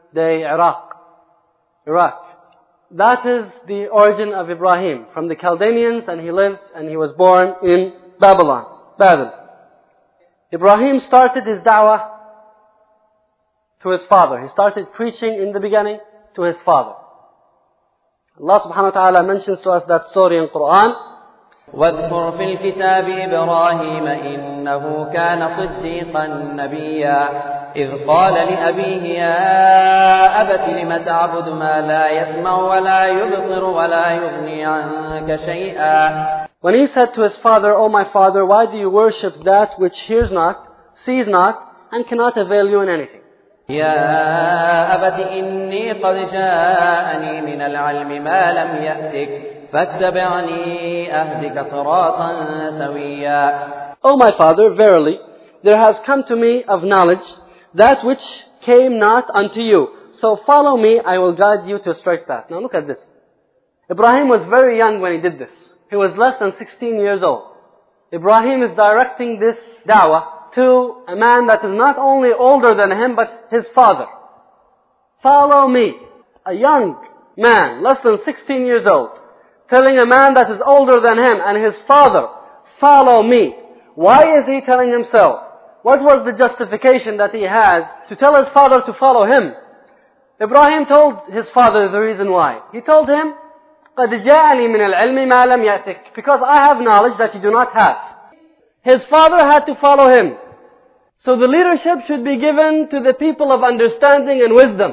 day Iraq. Iraq. That is the origin of Ibrahim, from the Chaldeans, and he lived and he was born in Babylon, Babel. Ibrahim started his da'wah to his father. He started preaching in the beginning to his father. Allah subhanahu wa ta'ala mentions to us that story in Quran. واذكر في الكتاب إبراهيم إنه كان صديقا نبيا إذ قال لأبيه يا أبت لم تعبد ما لا يسمع ولا يبصر ولا يغني عنك شيئا. When he said to his father, "O my father, why do you worship that which hears not, sees not, and cannot avail you in anything?" يا أبت إني قد جاءني من العلم ما لم يأتك فاتبعني أهدك صراطا سويا. O my father, verily, there has come to me of knowledge that which came not unto you. So follow me, I will guide you to a straight path. Now look at this. Ibrahim was very young when he did this. He was less than sixteen years old. Ibrahim is directing this da'wah to a man that is not only older than him, but his father. Follow me. A young man, less than sixteen years old, telling a man that is older than him and his father, follow me. Why is he telling himself? What was the justification that he has to tell his father to follow him? Ibrahim told his father the reason why. He told him, قَدْ جَاءَنِي مِنَ الْعِلْمِ مَا لَمْ يَأْتِكَ, because I have knowledge that you do not have. His father had to follow him. So the leadership should be given to the people of understanding and wisdom.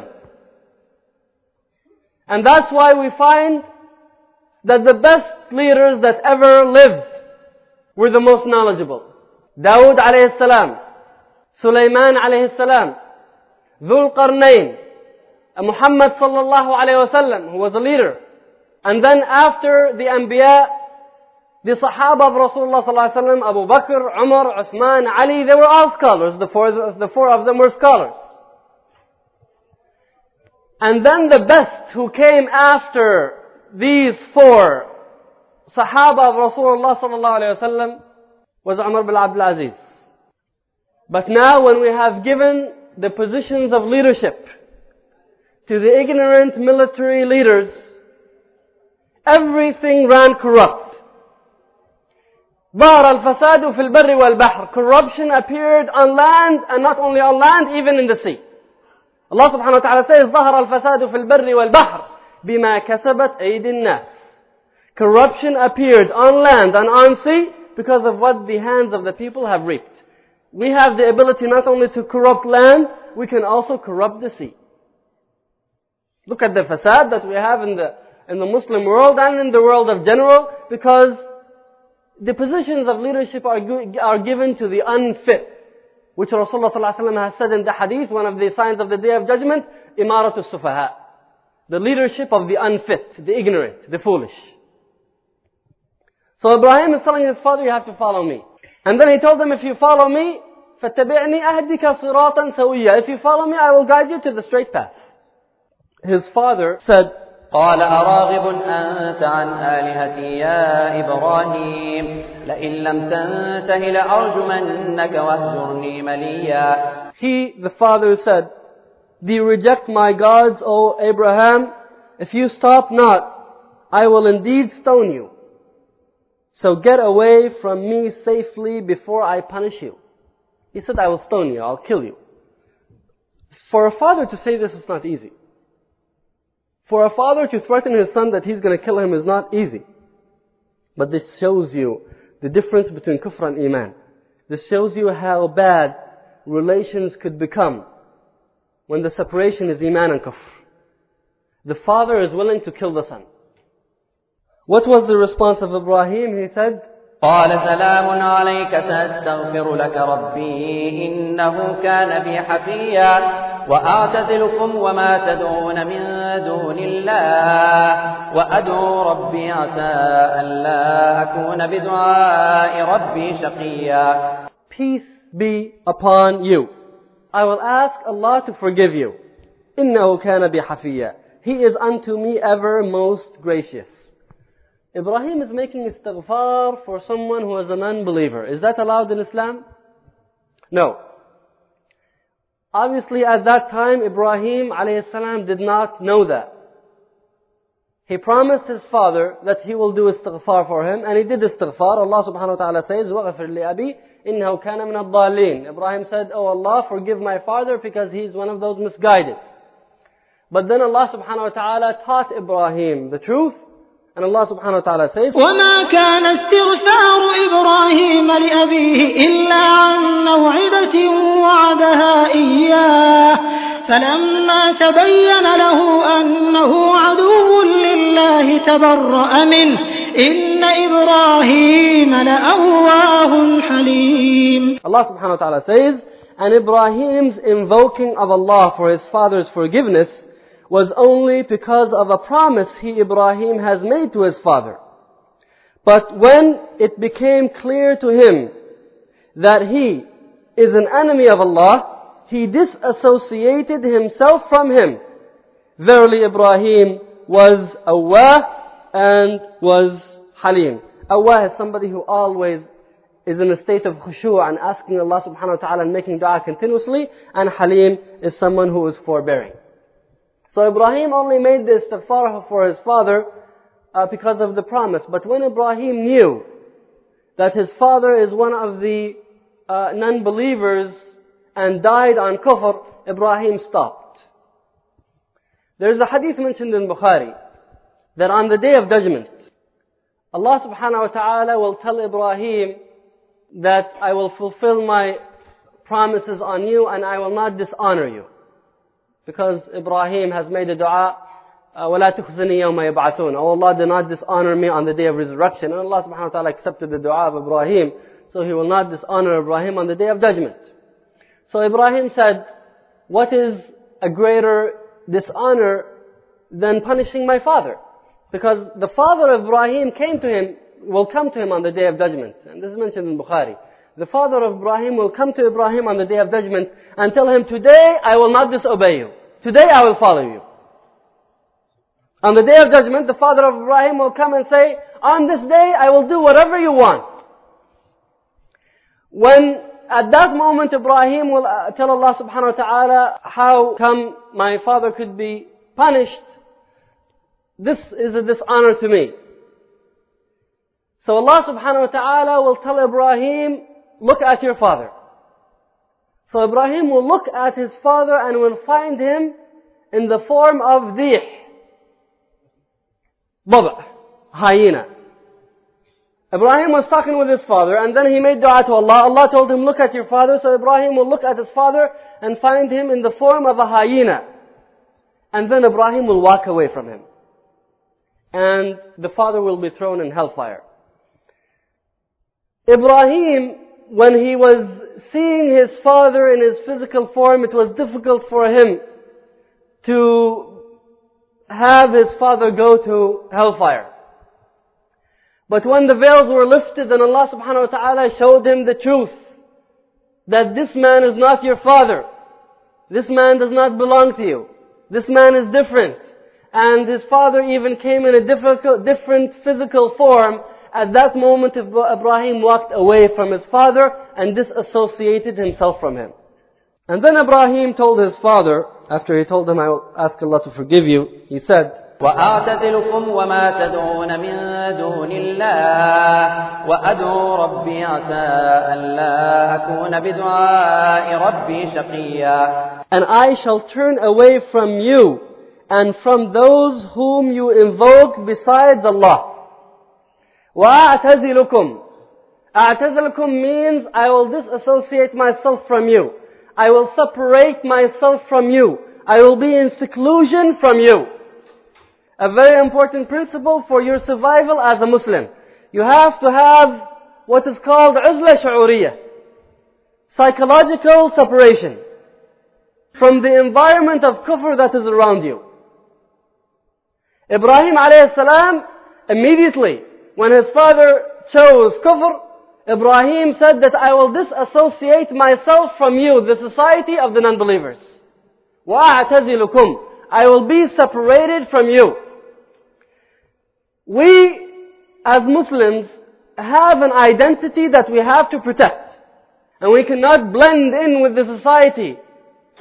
And that's why we find that the best leaders that ever lived were the most knowledgeable. Dawood alayhi salam, Sulaiman alayhi salam, Dhul Qarnayn, Muhammad sallallahu alayhi wasallam, who was a leader. And then after the Anbiya, the Sahaba of Rasulullah sallallahu alayhi wasallam, Abu Bakr, Umar, Uthman, Ali, they were all scholars. The four, the four of them were scholars. And then the best who came after these four Sahaba of Rasulullah sallallahu alayhi wasallam was Umar bin Abdul Aziz. But now when we have given the positions of leadership to the ignorant military leaders, everything ran corrupt. ظهر الفساد في البر والبحر. Corruption appeared on land, and not only on land, even in the sea. Allah subhanahu wa ta'ala says, ظهر الفساد في البر والبحر بما كسبت أيدي الناس. Corruption appeared on land and on sea because of what the hands of the people have reaped. We have the ability not only to corrupt land, we can also corrupt the sea. Look at the fasad that we have in the in the Muslim world and in the world of general, because the positions of leadership are, are given to the unfit, which Rasulullah sallallahu alaihi wasallam has said in the hadith, one of the signs of the Day of Judgment, imaratu sufaha, the leadership of the unfit, the ignorant, the foolish. So Ibrahim is telling his father, you have to follow me. And then he told him, if you follow me, فَاتَّبِعْنِي أَهْدِكَ صِرَاطًا سَوِيًّا. If you follow me, I will guide you to the straight path. His father said, قال أراغب أنت عن آلهتي يا إبراهيم لئن لم تنته لأرجمنك واهجرني مليا. He, the father, said, do you reject my gods, O Abraham? If you stop not, I will indeed stone you. So get away from me safely before I punish you. He said, I will stone you, I'll kill you. For a father to say this is not easy. For a father to threaten his son that he's going to kill him is not easy. But this shows you the difference between kufr and iman. This shows you how bad relations could become when the separation is iman and kufr. The father is willing to kill the son. What was the response of Ibrahim? He said, قال سلام عليك سأستغفر لك ربي إنه كان بي حفيا وأعتزلكم وما تدعون من دون الله وأدعو ربي عسى ألا أكون بدعاء ربي شقيا. Peace be upon you. I will ask Allah to forgive you. إنه كان بي حفيا. He is unto me ever most gracious. Ibrahim is making istighfar for someone who is an unbeliever. Is that allowed in Islam? No. Obviously at that time Ibrahim alayhi salam did not know that. He promised his father that he will do istighfar for him, and he did istighfar. Allah subhanahu wa ta'ala says, وَغَفِرْ لِأَبِي إِنَّهُ كَانَ مِنَ الضَّالِّينَ. Ibrahim said, oh Allah, forgive my father because he's one of those misguided. But then Allah subhanahu wa ta'ala taught Ibrahim the truth, and Allah subhanahu wa ta'ala says, وَمَا كَانَ اسْتِغْفَارُ إِبْرَاهِيمَ لِأَبِيهِ إِلَّا عَن مَّوْعِدَةٍ وَعَدَهَا إِيَّاهُ فَلَمَّا تَبَيَّنَ لَهُ أَنَّهُ عَدُوٌّ لِّلَّهِ تَبَرَّأَ مِنْهُ إِنَّ إِبْرَاهِيمَ لَأَوَّاهٌ حَلِيمٌ. Allah subhanahu wa ta'ala says, and Ibrahim's invoking of Allah for his father's forgiveness was only because of a promise he, Ibrahim, has made to his father. But when it became clear to him that he is an enemy of Allah, he disassociated himself from him. Verily Ibrahim was awwah and was halim. Awwah is somebody who always is in a state of khushu' and asking Allah subhanahu wa ta'ala and making dua continuously. And halim is someone who is forbearing. So Ibrahim only made the istighfar for his father uh, because of the promise. But when Ibrahim knew that his father is one of the uh, non-believers and died on kufr, Ibrahim stopped. There is a hadith mentioned in Bukhari that on the day of judgment, Allah subhanahu wa ta'ala will tell Ibrahim that I will fulfill my promises on you and I will not dishonor you. Because Ibrahim has made a dua, وَلَا تُخْزِنِي يَوْمَ يَبْعَثُونَ. Oh Allah, do not dishonor me on the day of resurrection. And Allah subhanahu wa ta'ala accepted the dua of Ibrahim, so He will not dishonor Ibrahim on the day of judgment. So Ibrahim said, what is a greater dishonor than punishing my father? Because the father of Ibrahim came to him, will come to him on the day of judgment. And this is mentioned in Bukhari. The father of Ibrahim will come to Ibrahim on the day of judgment and tell him, today I will not disobey you. Today I will follow you. On the day of judgment, the father of Ibrahim will come and say, on this day I will do whatever you want. When at that moment Ibrahim will tell Allah subhanahu wa ta'ala, how come my father could be punished? This is a dishonor to me. So Allah subhanahu wa ta'ala will tell Ibrahim, look at your father. So Ibrahim will look at his father and will find him in the form of dhih, baba, hyena. Ibrahim was talking with his father and then he made dua to Allah. Allah told him, look at your father. So Ibrahim will look at his father and find him in the form of a hyena. And then Ibrahim will walk away from him. And the father will be thrown in hellfire. Ibrahim, when he was seeing his father in his physical form, it was difficult for him to have his father go to hellfire. But when the veils were lifted and Allah subhanahu wa ta'ala showed him the truth, that this man is not your father, this man does not belong to you, this man is different, and his father even came in a difficult, different physical form, at that moment Ibrahim walked away from his father and disassociated himself from him. And then Ibrahim told his father, after he told him, I will ask Allah to forgive you, he said, وَأَعْتَزِلُكُمْ وَمَا تَدْعُونَ مِن دُونِ اللَّهِ وَأَدْعُو رَبِّي عَسَىٰ أَلَّا أَكُونَ بِدُعَاءِ رَبِّي شَقِيًّا. And I shall turn away from you and from those whom you invoke besides Allah. وَأَعْتَزِلُكُمْ. أَعْتَزِلُكُمْ means I will disassociate myself from you. I will separate myself from you. I will be in seclusion from you. A very important principle for your survival as a Muslim. You have to have what is called uzla shu'uriyah, psychological separation from the environment of kufr that is around you. Ibrahim alayhi salam, immediately when his father chose kufr, Ibrahim said that I will disassociate myself from you, the society of the non-believers. وَأَعْتَزِلُكُمْ. I will be separated from you. We, as Muslims, have an identity that we have to protect. And we cannot blend in with the society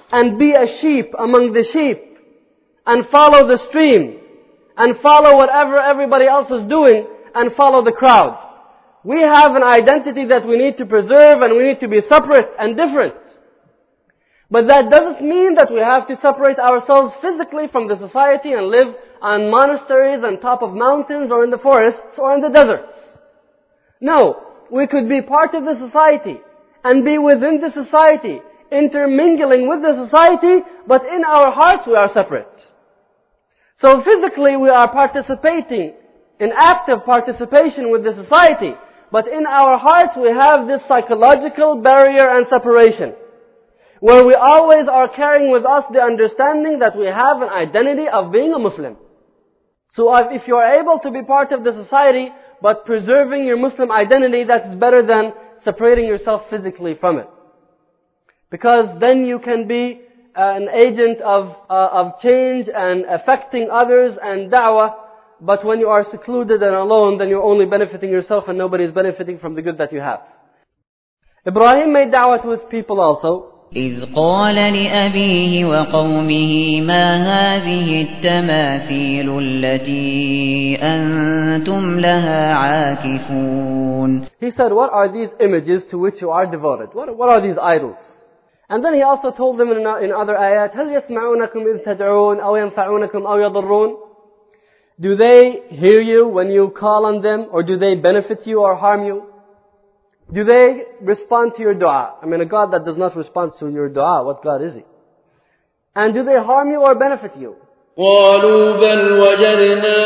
and be a sheep among the sheep and follow the stream and follow whatever everybody else is doing and follow the crowd. We have an identity that we need to preserve and we need to be separate and different. But that doesn't mean that we have to separate ourselves physically from the society and live on monasteries on top of mountains or in the forests or in the deserts. No, we could be part of the society and be within the society, intermingling with the society, but in our hearts we are separate. So physically we are participating in active participation with the society, but in our hearts we have this psychological barrier and separation, where we always are carrying with us the understanding that we have an identity of being a Muslim. So if you are able to be part of the society, but preserving your Muslim identity, that's better than separating yourself physically from it. Because then you can be an agent of, uh, of change and affecting others and da'wah. But when you are secluded and alone, then you're only benefiting yourself and nobody is benefiting from the good that you have. Ibrahim made da'wah to his people also. إذ قال لأبيه وقومه ما هذه التماثيل التي أنتم لها عاكفون. He said, what are these images to which you are devoted? What, what are these idols? And then he also told them in, in other ayat, هل يسمعونكم إذ تدعون أو ينفعونكم أو يضرون? Do they hear you when you call on them, or do they benefit you or harm you? Do they respond to your dua? I mean, a God that does not respond to your dua, what God is He? And do they harm you or benefit you? قالوا بل وجدنا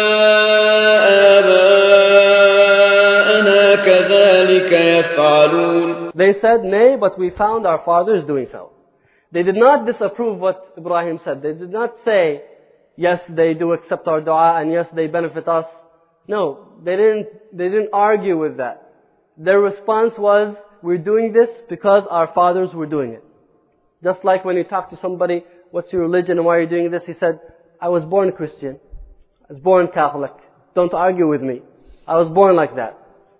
آباءنا كذلك يفعلون. They said, nay, but we found our fathers doing so. They did not disapprove what Ibrahim said. They did not say, yes, they do accept our dua and yes, they benefit us. No, they didn't, they didn't argue with that. Their response was, we're doing this because our fathers were doing it. Just like when you talk to somebody, what's your religion and why are you doing this? He said, I was born Christian. I was born Catholic. Don't argue with me. I was born like that.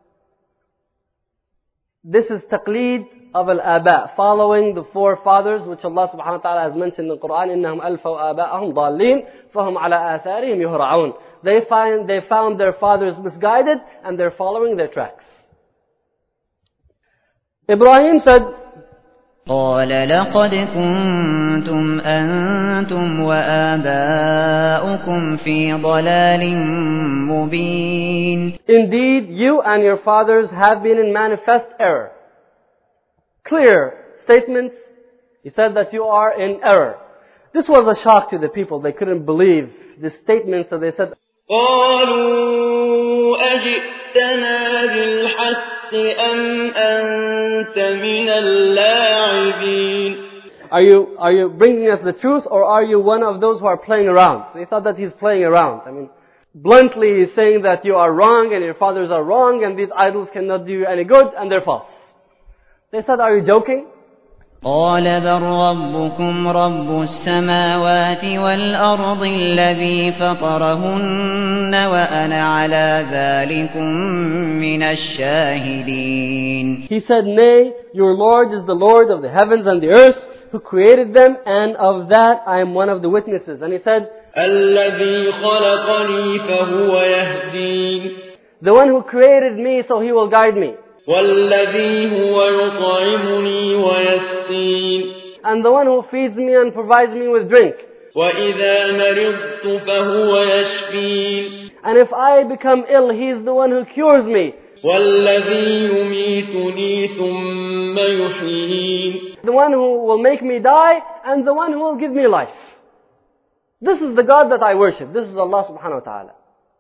This is taqleed of al-aba, following the forefathers, which Allah subhanahu wa ta'ala has mentioned in the Quran, إِنَّهُمْ أَلْفَوْا آبَاءَهُمْ ضَالِّينَ فَهُمْ عَلَى آثَارِهِمْ يُهْرَعُونَ. They find, they found their fathers misguided and they're following their tracks. Ibrahim said, قال لقد كنتم أنتم وآباؤكم في ضلال مبين. Indeed, you and your fathers have been in manifest error. Clear statements. He said that you are in error. This was a shock to the people. They couldn't believe the statements, so they said, قالوا أجئتنا بالحق أم أنت من اللاعبين. Are you, are you bringing us the truth, or are you one of those who are playing around? They thought that he's playing around. I mean, bluntly he's saying that you are wrong and your fathers are wrong and these idols cannot do you any good and they're false. They said, are you joking? قال بل ربكم رب السماوات والأرض الذي فطرهن وأنا على ذلكم من الشاهدين. He said, nay, your Lord is the Lord of the heavens and the earth, who created them, and of that I am one of the witnesses. And he said, الذي خلقني فهو يهدين. The one who created me, so he will guide me. والذي هو يطعمني ويسقين. And the one who feeds me and provides me with drink. وإذا مرضت فهو يشفين. And if I become ill, he is the one who cures me. والذي يميتني ثم يحيين. The one who will make me die and the one who will give me life. This is the God that I worship. This is Allah subhanahu wa ta'ala.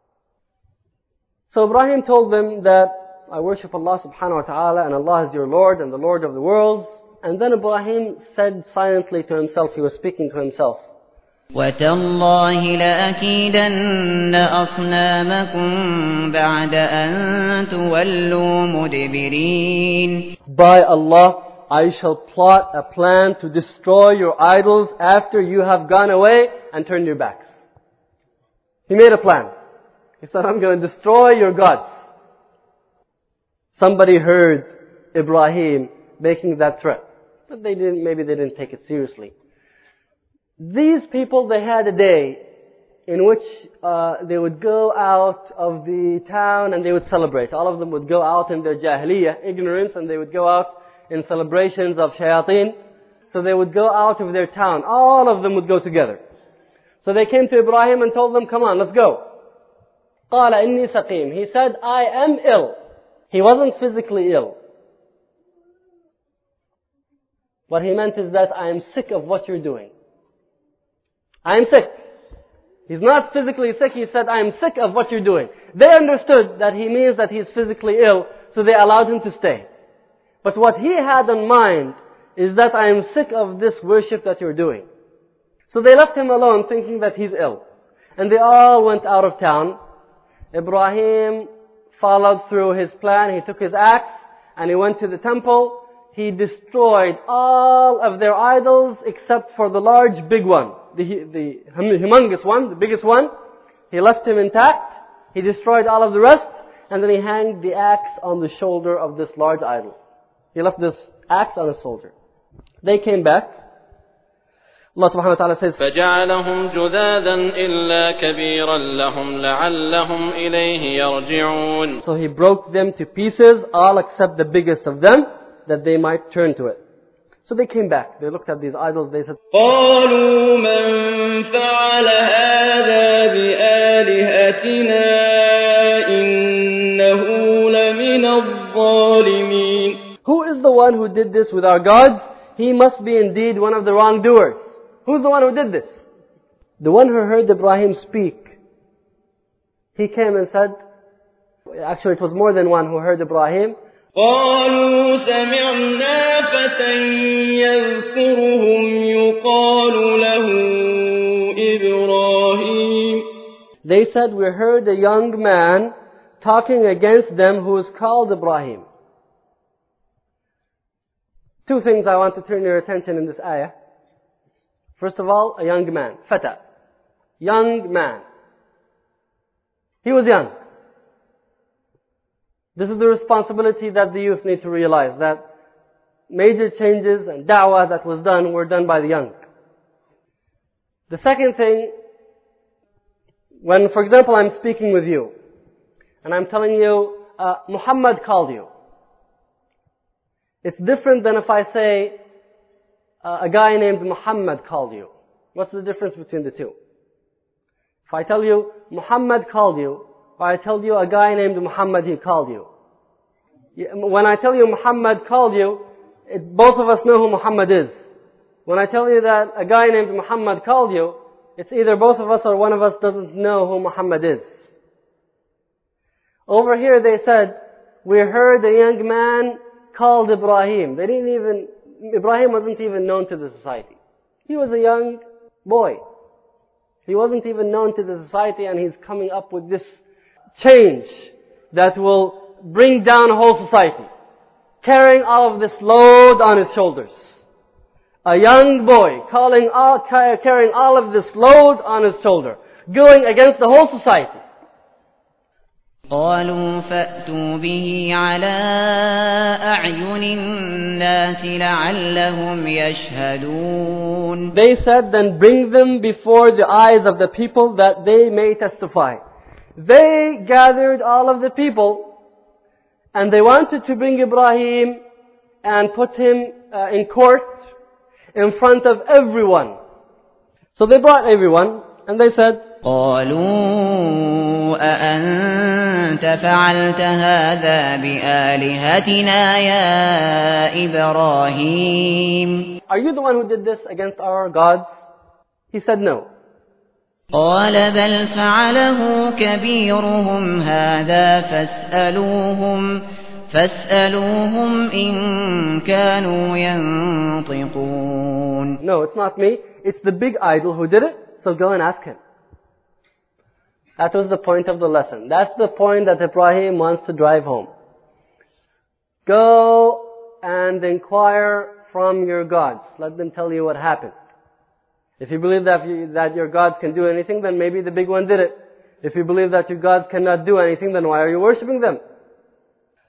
So Ibrahim told them that I worship Allah subhanahu wa ta'ala and Allah is your Lord and the Lord of the worlds. And then Ibrahim said silently to himself, he was speaking to himself, وَتَاللَّهِ لَأَكِيدَنَّ أَصْنَامَكُمْ بَعْدَ أَن تُوَلُّوا مُدْبِرِينَ. By Allah, I shall plot a plan to destroy your idols after you have gone away and turned your backs. He made a plan. He said, I'm going to destroy your gods. Somebody heard Ibrahim making that threat. But they didn't, maybe they didn't take it seriously. These people, they had a day in which uh, they would go out of the town and they would celebrate. All of them would go out in their jahiliyyah, ignorance, and they would go out in celebrations of shayateen. So they would go out of their town. All of them would go together. So they came to Ibrahim and told them, come on, let's go. قَالَ إِنِّي سَقِيمٌ. He said, I am ill. He wasn't physically ill. What he meant is that I am sick of what you're doing. I am sick. He's not physically sick. He said, I am sick of what you're doing. They understood that he means that he's physically ill, so they allowed him to stay. But what he had in mind is that I am sick of this worship that you're doing. So they left him alone thinking that he's ill. And they all went out of town. Ibrahim followed through his plan. He took his axe and he went to the temple. He destroyed all of their idols except for the large big one. The, the humongous one, the biggest one. He left him intact. He destroyed all of the rest. And then he hanged the axe on the shoulder of this large idol. He left this axe on his shoulder. They came back. Allah subhanahu wa ta'ala says, فَجَعَلَهُمْ جُذَاذًا إِلَّا كَبِيرًا لَهُمْ لَعَلَّهُمْ إِلَيْهِ يَرْجِعُونَ. So he broke them to pieces, all except the biggest of them, that they might turn to it. So they came back. They looked at these idols. They said, قالوا من فعل هذا بآلهتنا إنه لمن الظالمين. Who is the one who did this with our gods? He must be indeed one of the wrongdoers. Who's the one who did this? The one who heard Ibrahim speak. He came and said, actually it was more than one who heard Ibrahim. قالوا سمعنا فتى يذكرهم يقال له إبراهيم. They said, we heard a young man talking against them who is called Ibrahim. Two things I want to turn your attention in this ayah. First of all, a young man, fata. Young man. He was young. This is the responsibility that the youth need to realize, that major changes and da'wah that was done were done by the young. The second thing, when, for example, I'm speaking with you, and I'm telling you, uh, Muhammad called you. It's different than if I say, uh, a guy named Muhammad called you. What's the difference between the two? If I tell you, Muhammad called you, or I tell you a guy named Muhammad, he called you. When I tell you Muhammad called you, it, both of us know who Muhammad is. When I tell you that a guy named Muhammad called you, it's either both of us or one of us doesn't know who Muhammad is. Over here they said, we heard a young man called Ibrahim. They didn't even, Ibrahim wasn't even known to the society. He was a young boy. He wasn't even known to the society, and he's coming up with this change that will bring down a whole society. Carrying all of this load on his shoulders. A young boy calling all, carrying all of this load on his shoulder. Going against the whole society. قالوا فأتوا به على أعين الناس لعلهم يشهدون. They said, then bring them before the eyes of the people that they may testify. They gathered all of the people and they wanted to bring Ibrahim and put him uh, in court in front of everyone. So they brought everyone and they said, قالوا أأنت فعلت هذا بآلهتنا يا إبراهيم. Are you the one who did this against our gods? He said no. قال بل فعله كبيرهم هذا فاسألوهم فاسألوهم إن كانوا ينطقون. No, it's not me. It's the big idol who did it. So go and ask him. That was the point of the lesson. That's the point that Ibrahim wants to drive home. Go and inquire from your gods. Let them tell you what happened. If you believe that, you, that your gods can do anything, then maybe the big one did it. If you believe that your gods cannot do anything, then why are you worshipping them?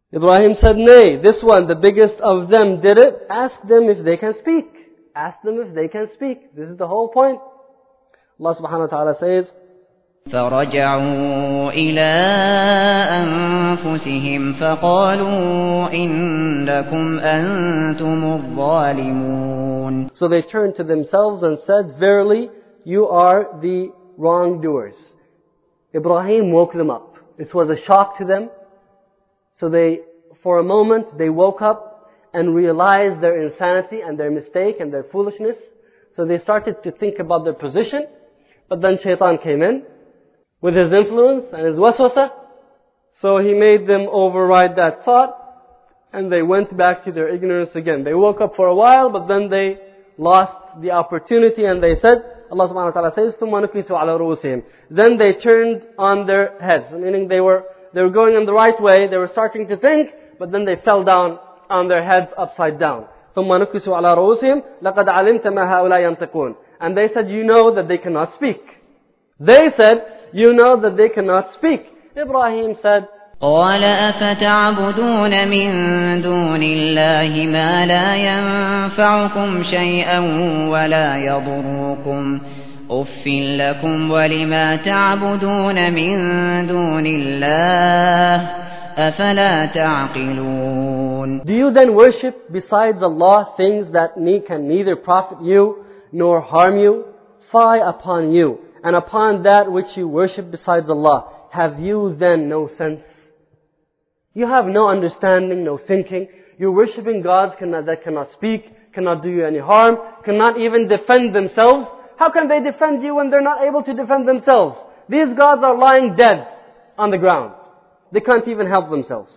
Ibrahim said, nay, this one, the biggest of them did it. Ask them if they can speak. Ask them if they can speak. This is the whole point. Allah subhanahu wa ta'ala says, فَرَجَعُوا إِلَىٰ أَنفُسِهِمْ فَقَالُوا إِنَّكُمْ أَنْتُمُ الظَّالِمُونَ. So they turned to themselves and said, verily, you are the wrongdoers. Ibrahim woke them up. It was a shock to them. So they, for a moment, they woke up and realized their insanity and their mistake and their foolishness. So they started to think about their position. But then shaitan came in with his influence and his waswasa. So he made them override that thought. And they went back to their ignorance again. They woke up for a while, but then they lost the opportunity and they said, Allah subhanahu wa ta'ala says, ثُمَّ نُكِسُوا عَلَى رُؤُوسِهِمْ. Then they turned on their heads, meaning they were they were going in the right way, they were starting to think, but then they fell down on their heads upside down. ثُمَّ نُكِسُوا عَلَى رُؤُوسِهِمْ لَقَدْ عَلِمْتَ مَا هَؤُلَاءِ يَنْطِقُونَ. And they said, you know that they cannot speak. They said, you know that they cannot speak. Ibrahim said, قال أفتعبدون من دون الله ما لا ينفعكم شيئا ولا يضركم أف لكم ولما تعبدون من دون الله أفلا تعقلون. Do you then worship besides Allah things that can neither profit you nor harm you? Fie upon you and upon that which you worship besides Allah. Have you then no sense? You have no understanding, no thinking. You're worshipping gods that cannot speak, cannot do you any harm, cannot even defend themselves. How can they defend you when they're not able to defend themselves? These gods are lying dead on the ground. They can't even help themselves.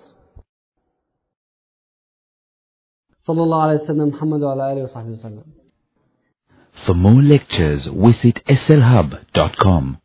Sallallahu alayhi wa sallam, Muhammad wa ala alihi wa sahbihi wa sallam. For more lectures, visit S L hub dot com.